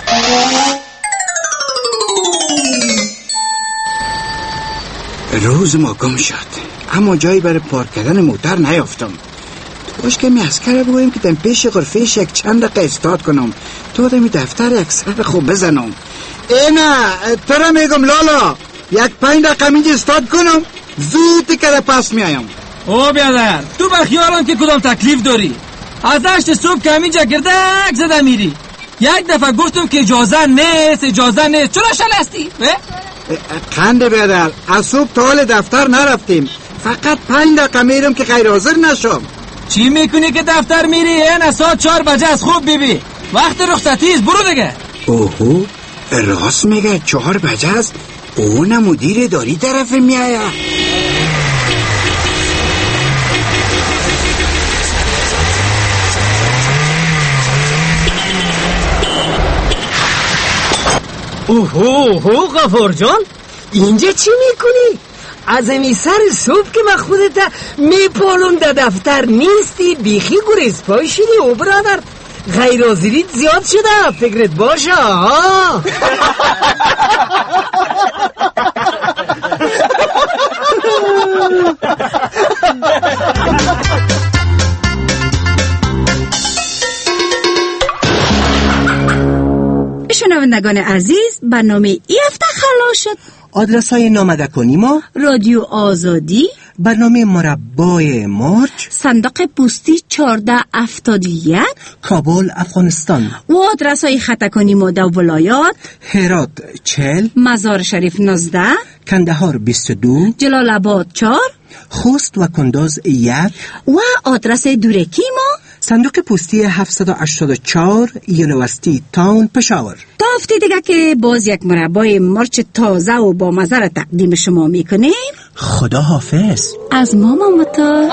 روز ما گم شد، اما جایی برای پارک کردن موتر نیافتم. باش که می اسکر بگویم که تن پیش غرفهش یک چند دقیقه استاد کنم، تو دمی دفتر یک سر خوب بزنم. اینا تو را میگم لالا، یک پنج دقیقه اینجا استاد کنم، زودی که پس میایم. او بیادر تو بخیارم که کدام تکلیف داری؟ از هشت صبح که همینجا گردک زده میری. یک دفعه گفتم که اجازه نیست اجازه نیست، چرا شلستی؟ قند بیادر، از صبح تا حال دفتر نرفتیم، فقط پنج دقیقه میرم که غیر حاضر نشم. چی میکنی که دفتر میری؟ این ساعت چهار بجه از خوب بیبی، وقت رخصتیست، برو دیگه. اوهو راست میگه، چهار بجه است. اون مدیر داری طرف میآید. اوهو هو غفار جان، اینجا چی میکنی؟ از امی سر صبح که من خودت میپالم در دفتر نیستی، بیخی گریز پای شدی او برادر. غیر حاضریت زیاد شده، فکرت باشه ها. شنوندگان عزیز، برنامه ای هفته خلاص شد. آدرس های نامده کنی ما: رادیو آزادی، برنامه مربای مرج، صندوق پستی چهارده هفتاد و یک، کابل، افغانستان. و آدرس های خط کنی ما در ولایات: هرات چهل، مزار شریف نوزده، کندهار بیست و دو، جلال آباد چهار، خوست و کندوز یک. و آدرس دورکی ما: صندوق پستی هفتصد و هشتاد و چهار، یونیورسیتی تاون، پشاور. تا هفته دیگه که باز یک مربای مرچ تازه و با مزه را تقدیم شما میکنیم. خدا حافظ از ماما متا.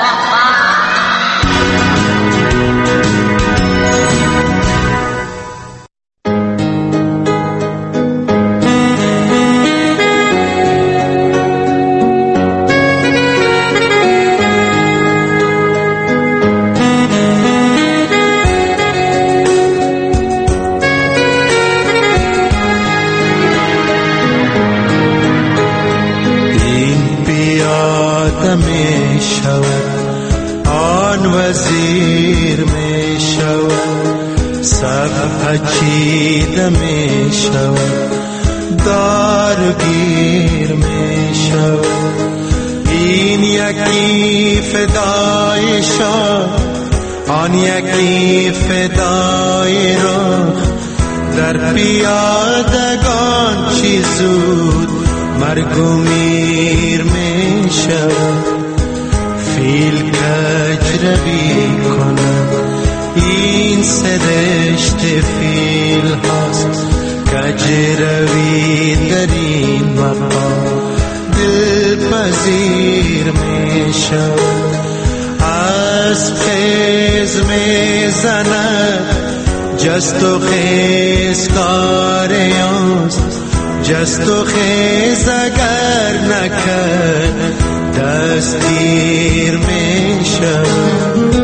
می شود آن وزیر می شود، سب پچیده می شود، دارگیر می شود. این یکی فدای شاه آن یکی فدای رخ در پیادگان چی زود مرگ و میر می شود. فیل کج روی کند این سرشت فیل هاست، کج روی در این مقام دل پذیر می شود. از خیز می زند جست و خیز کار یاست، جست و خیز اگر نکرد دستگیر می شود.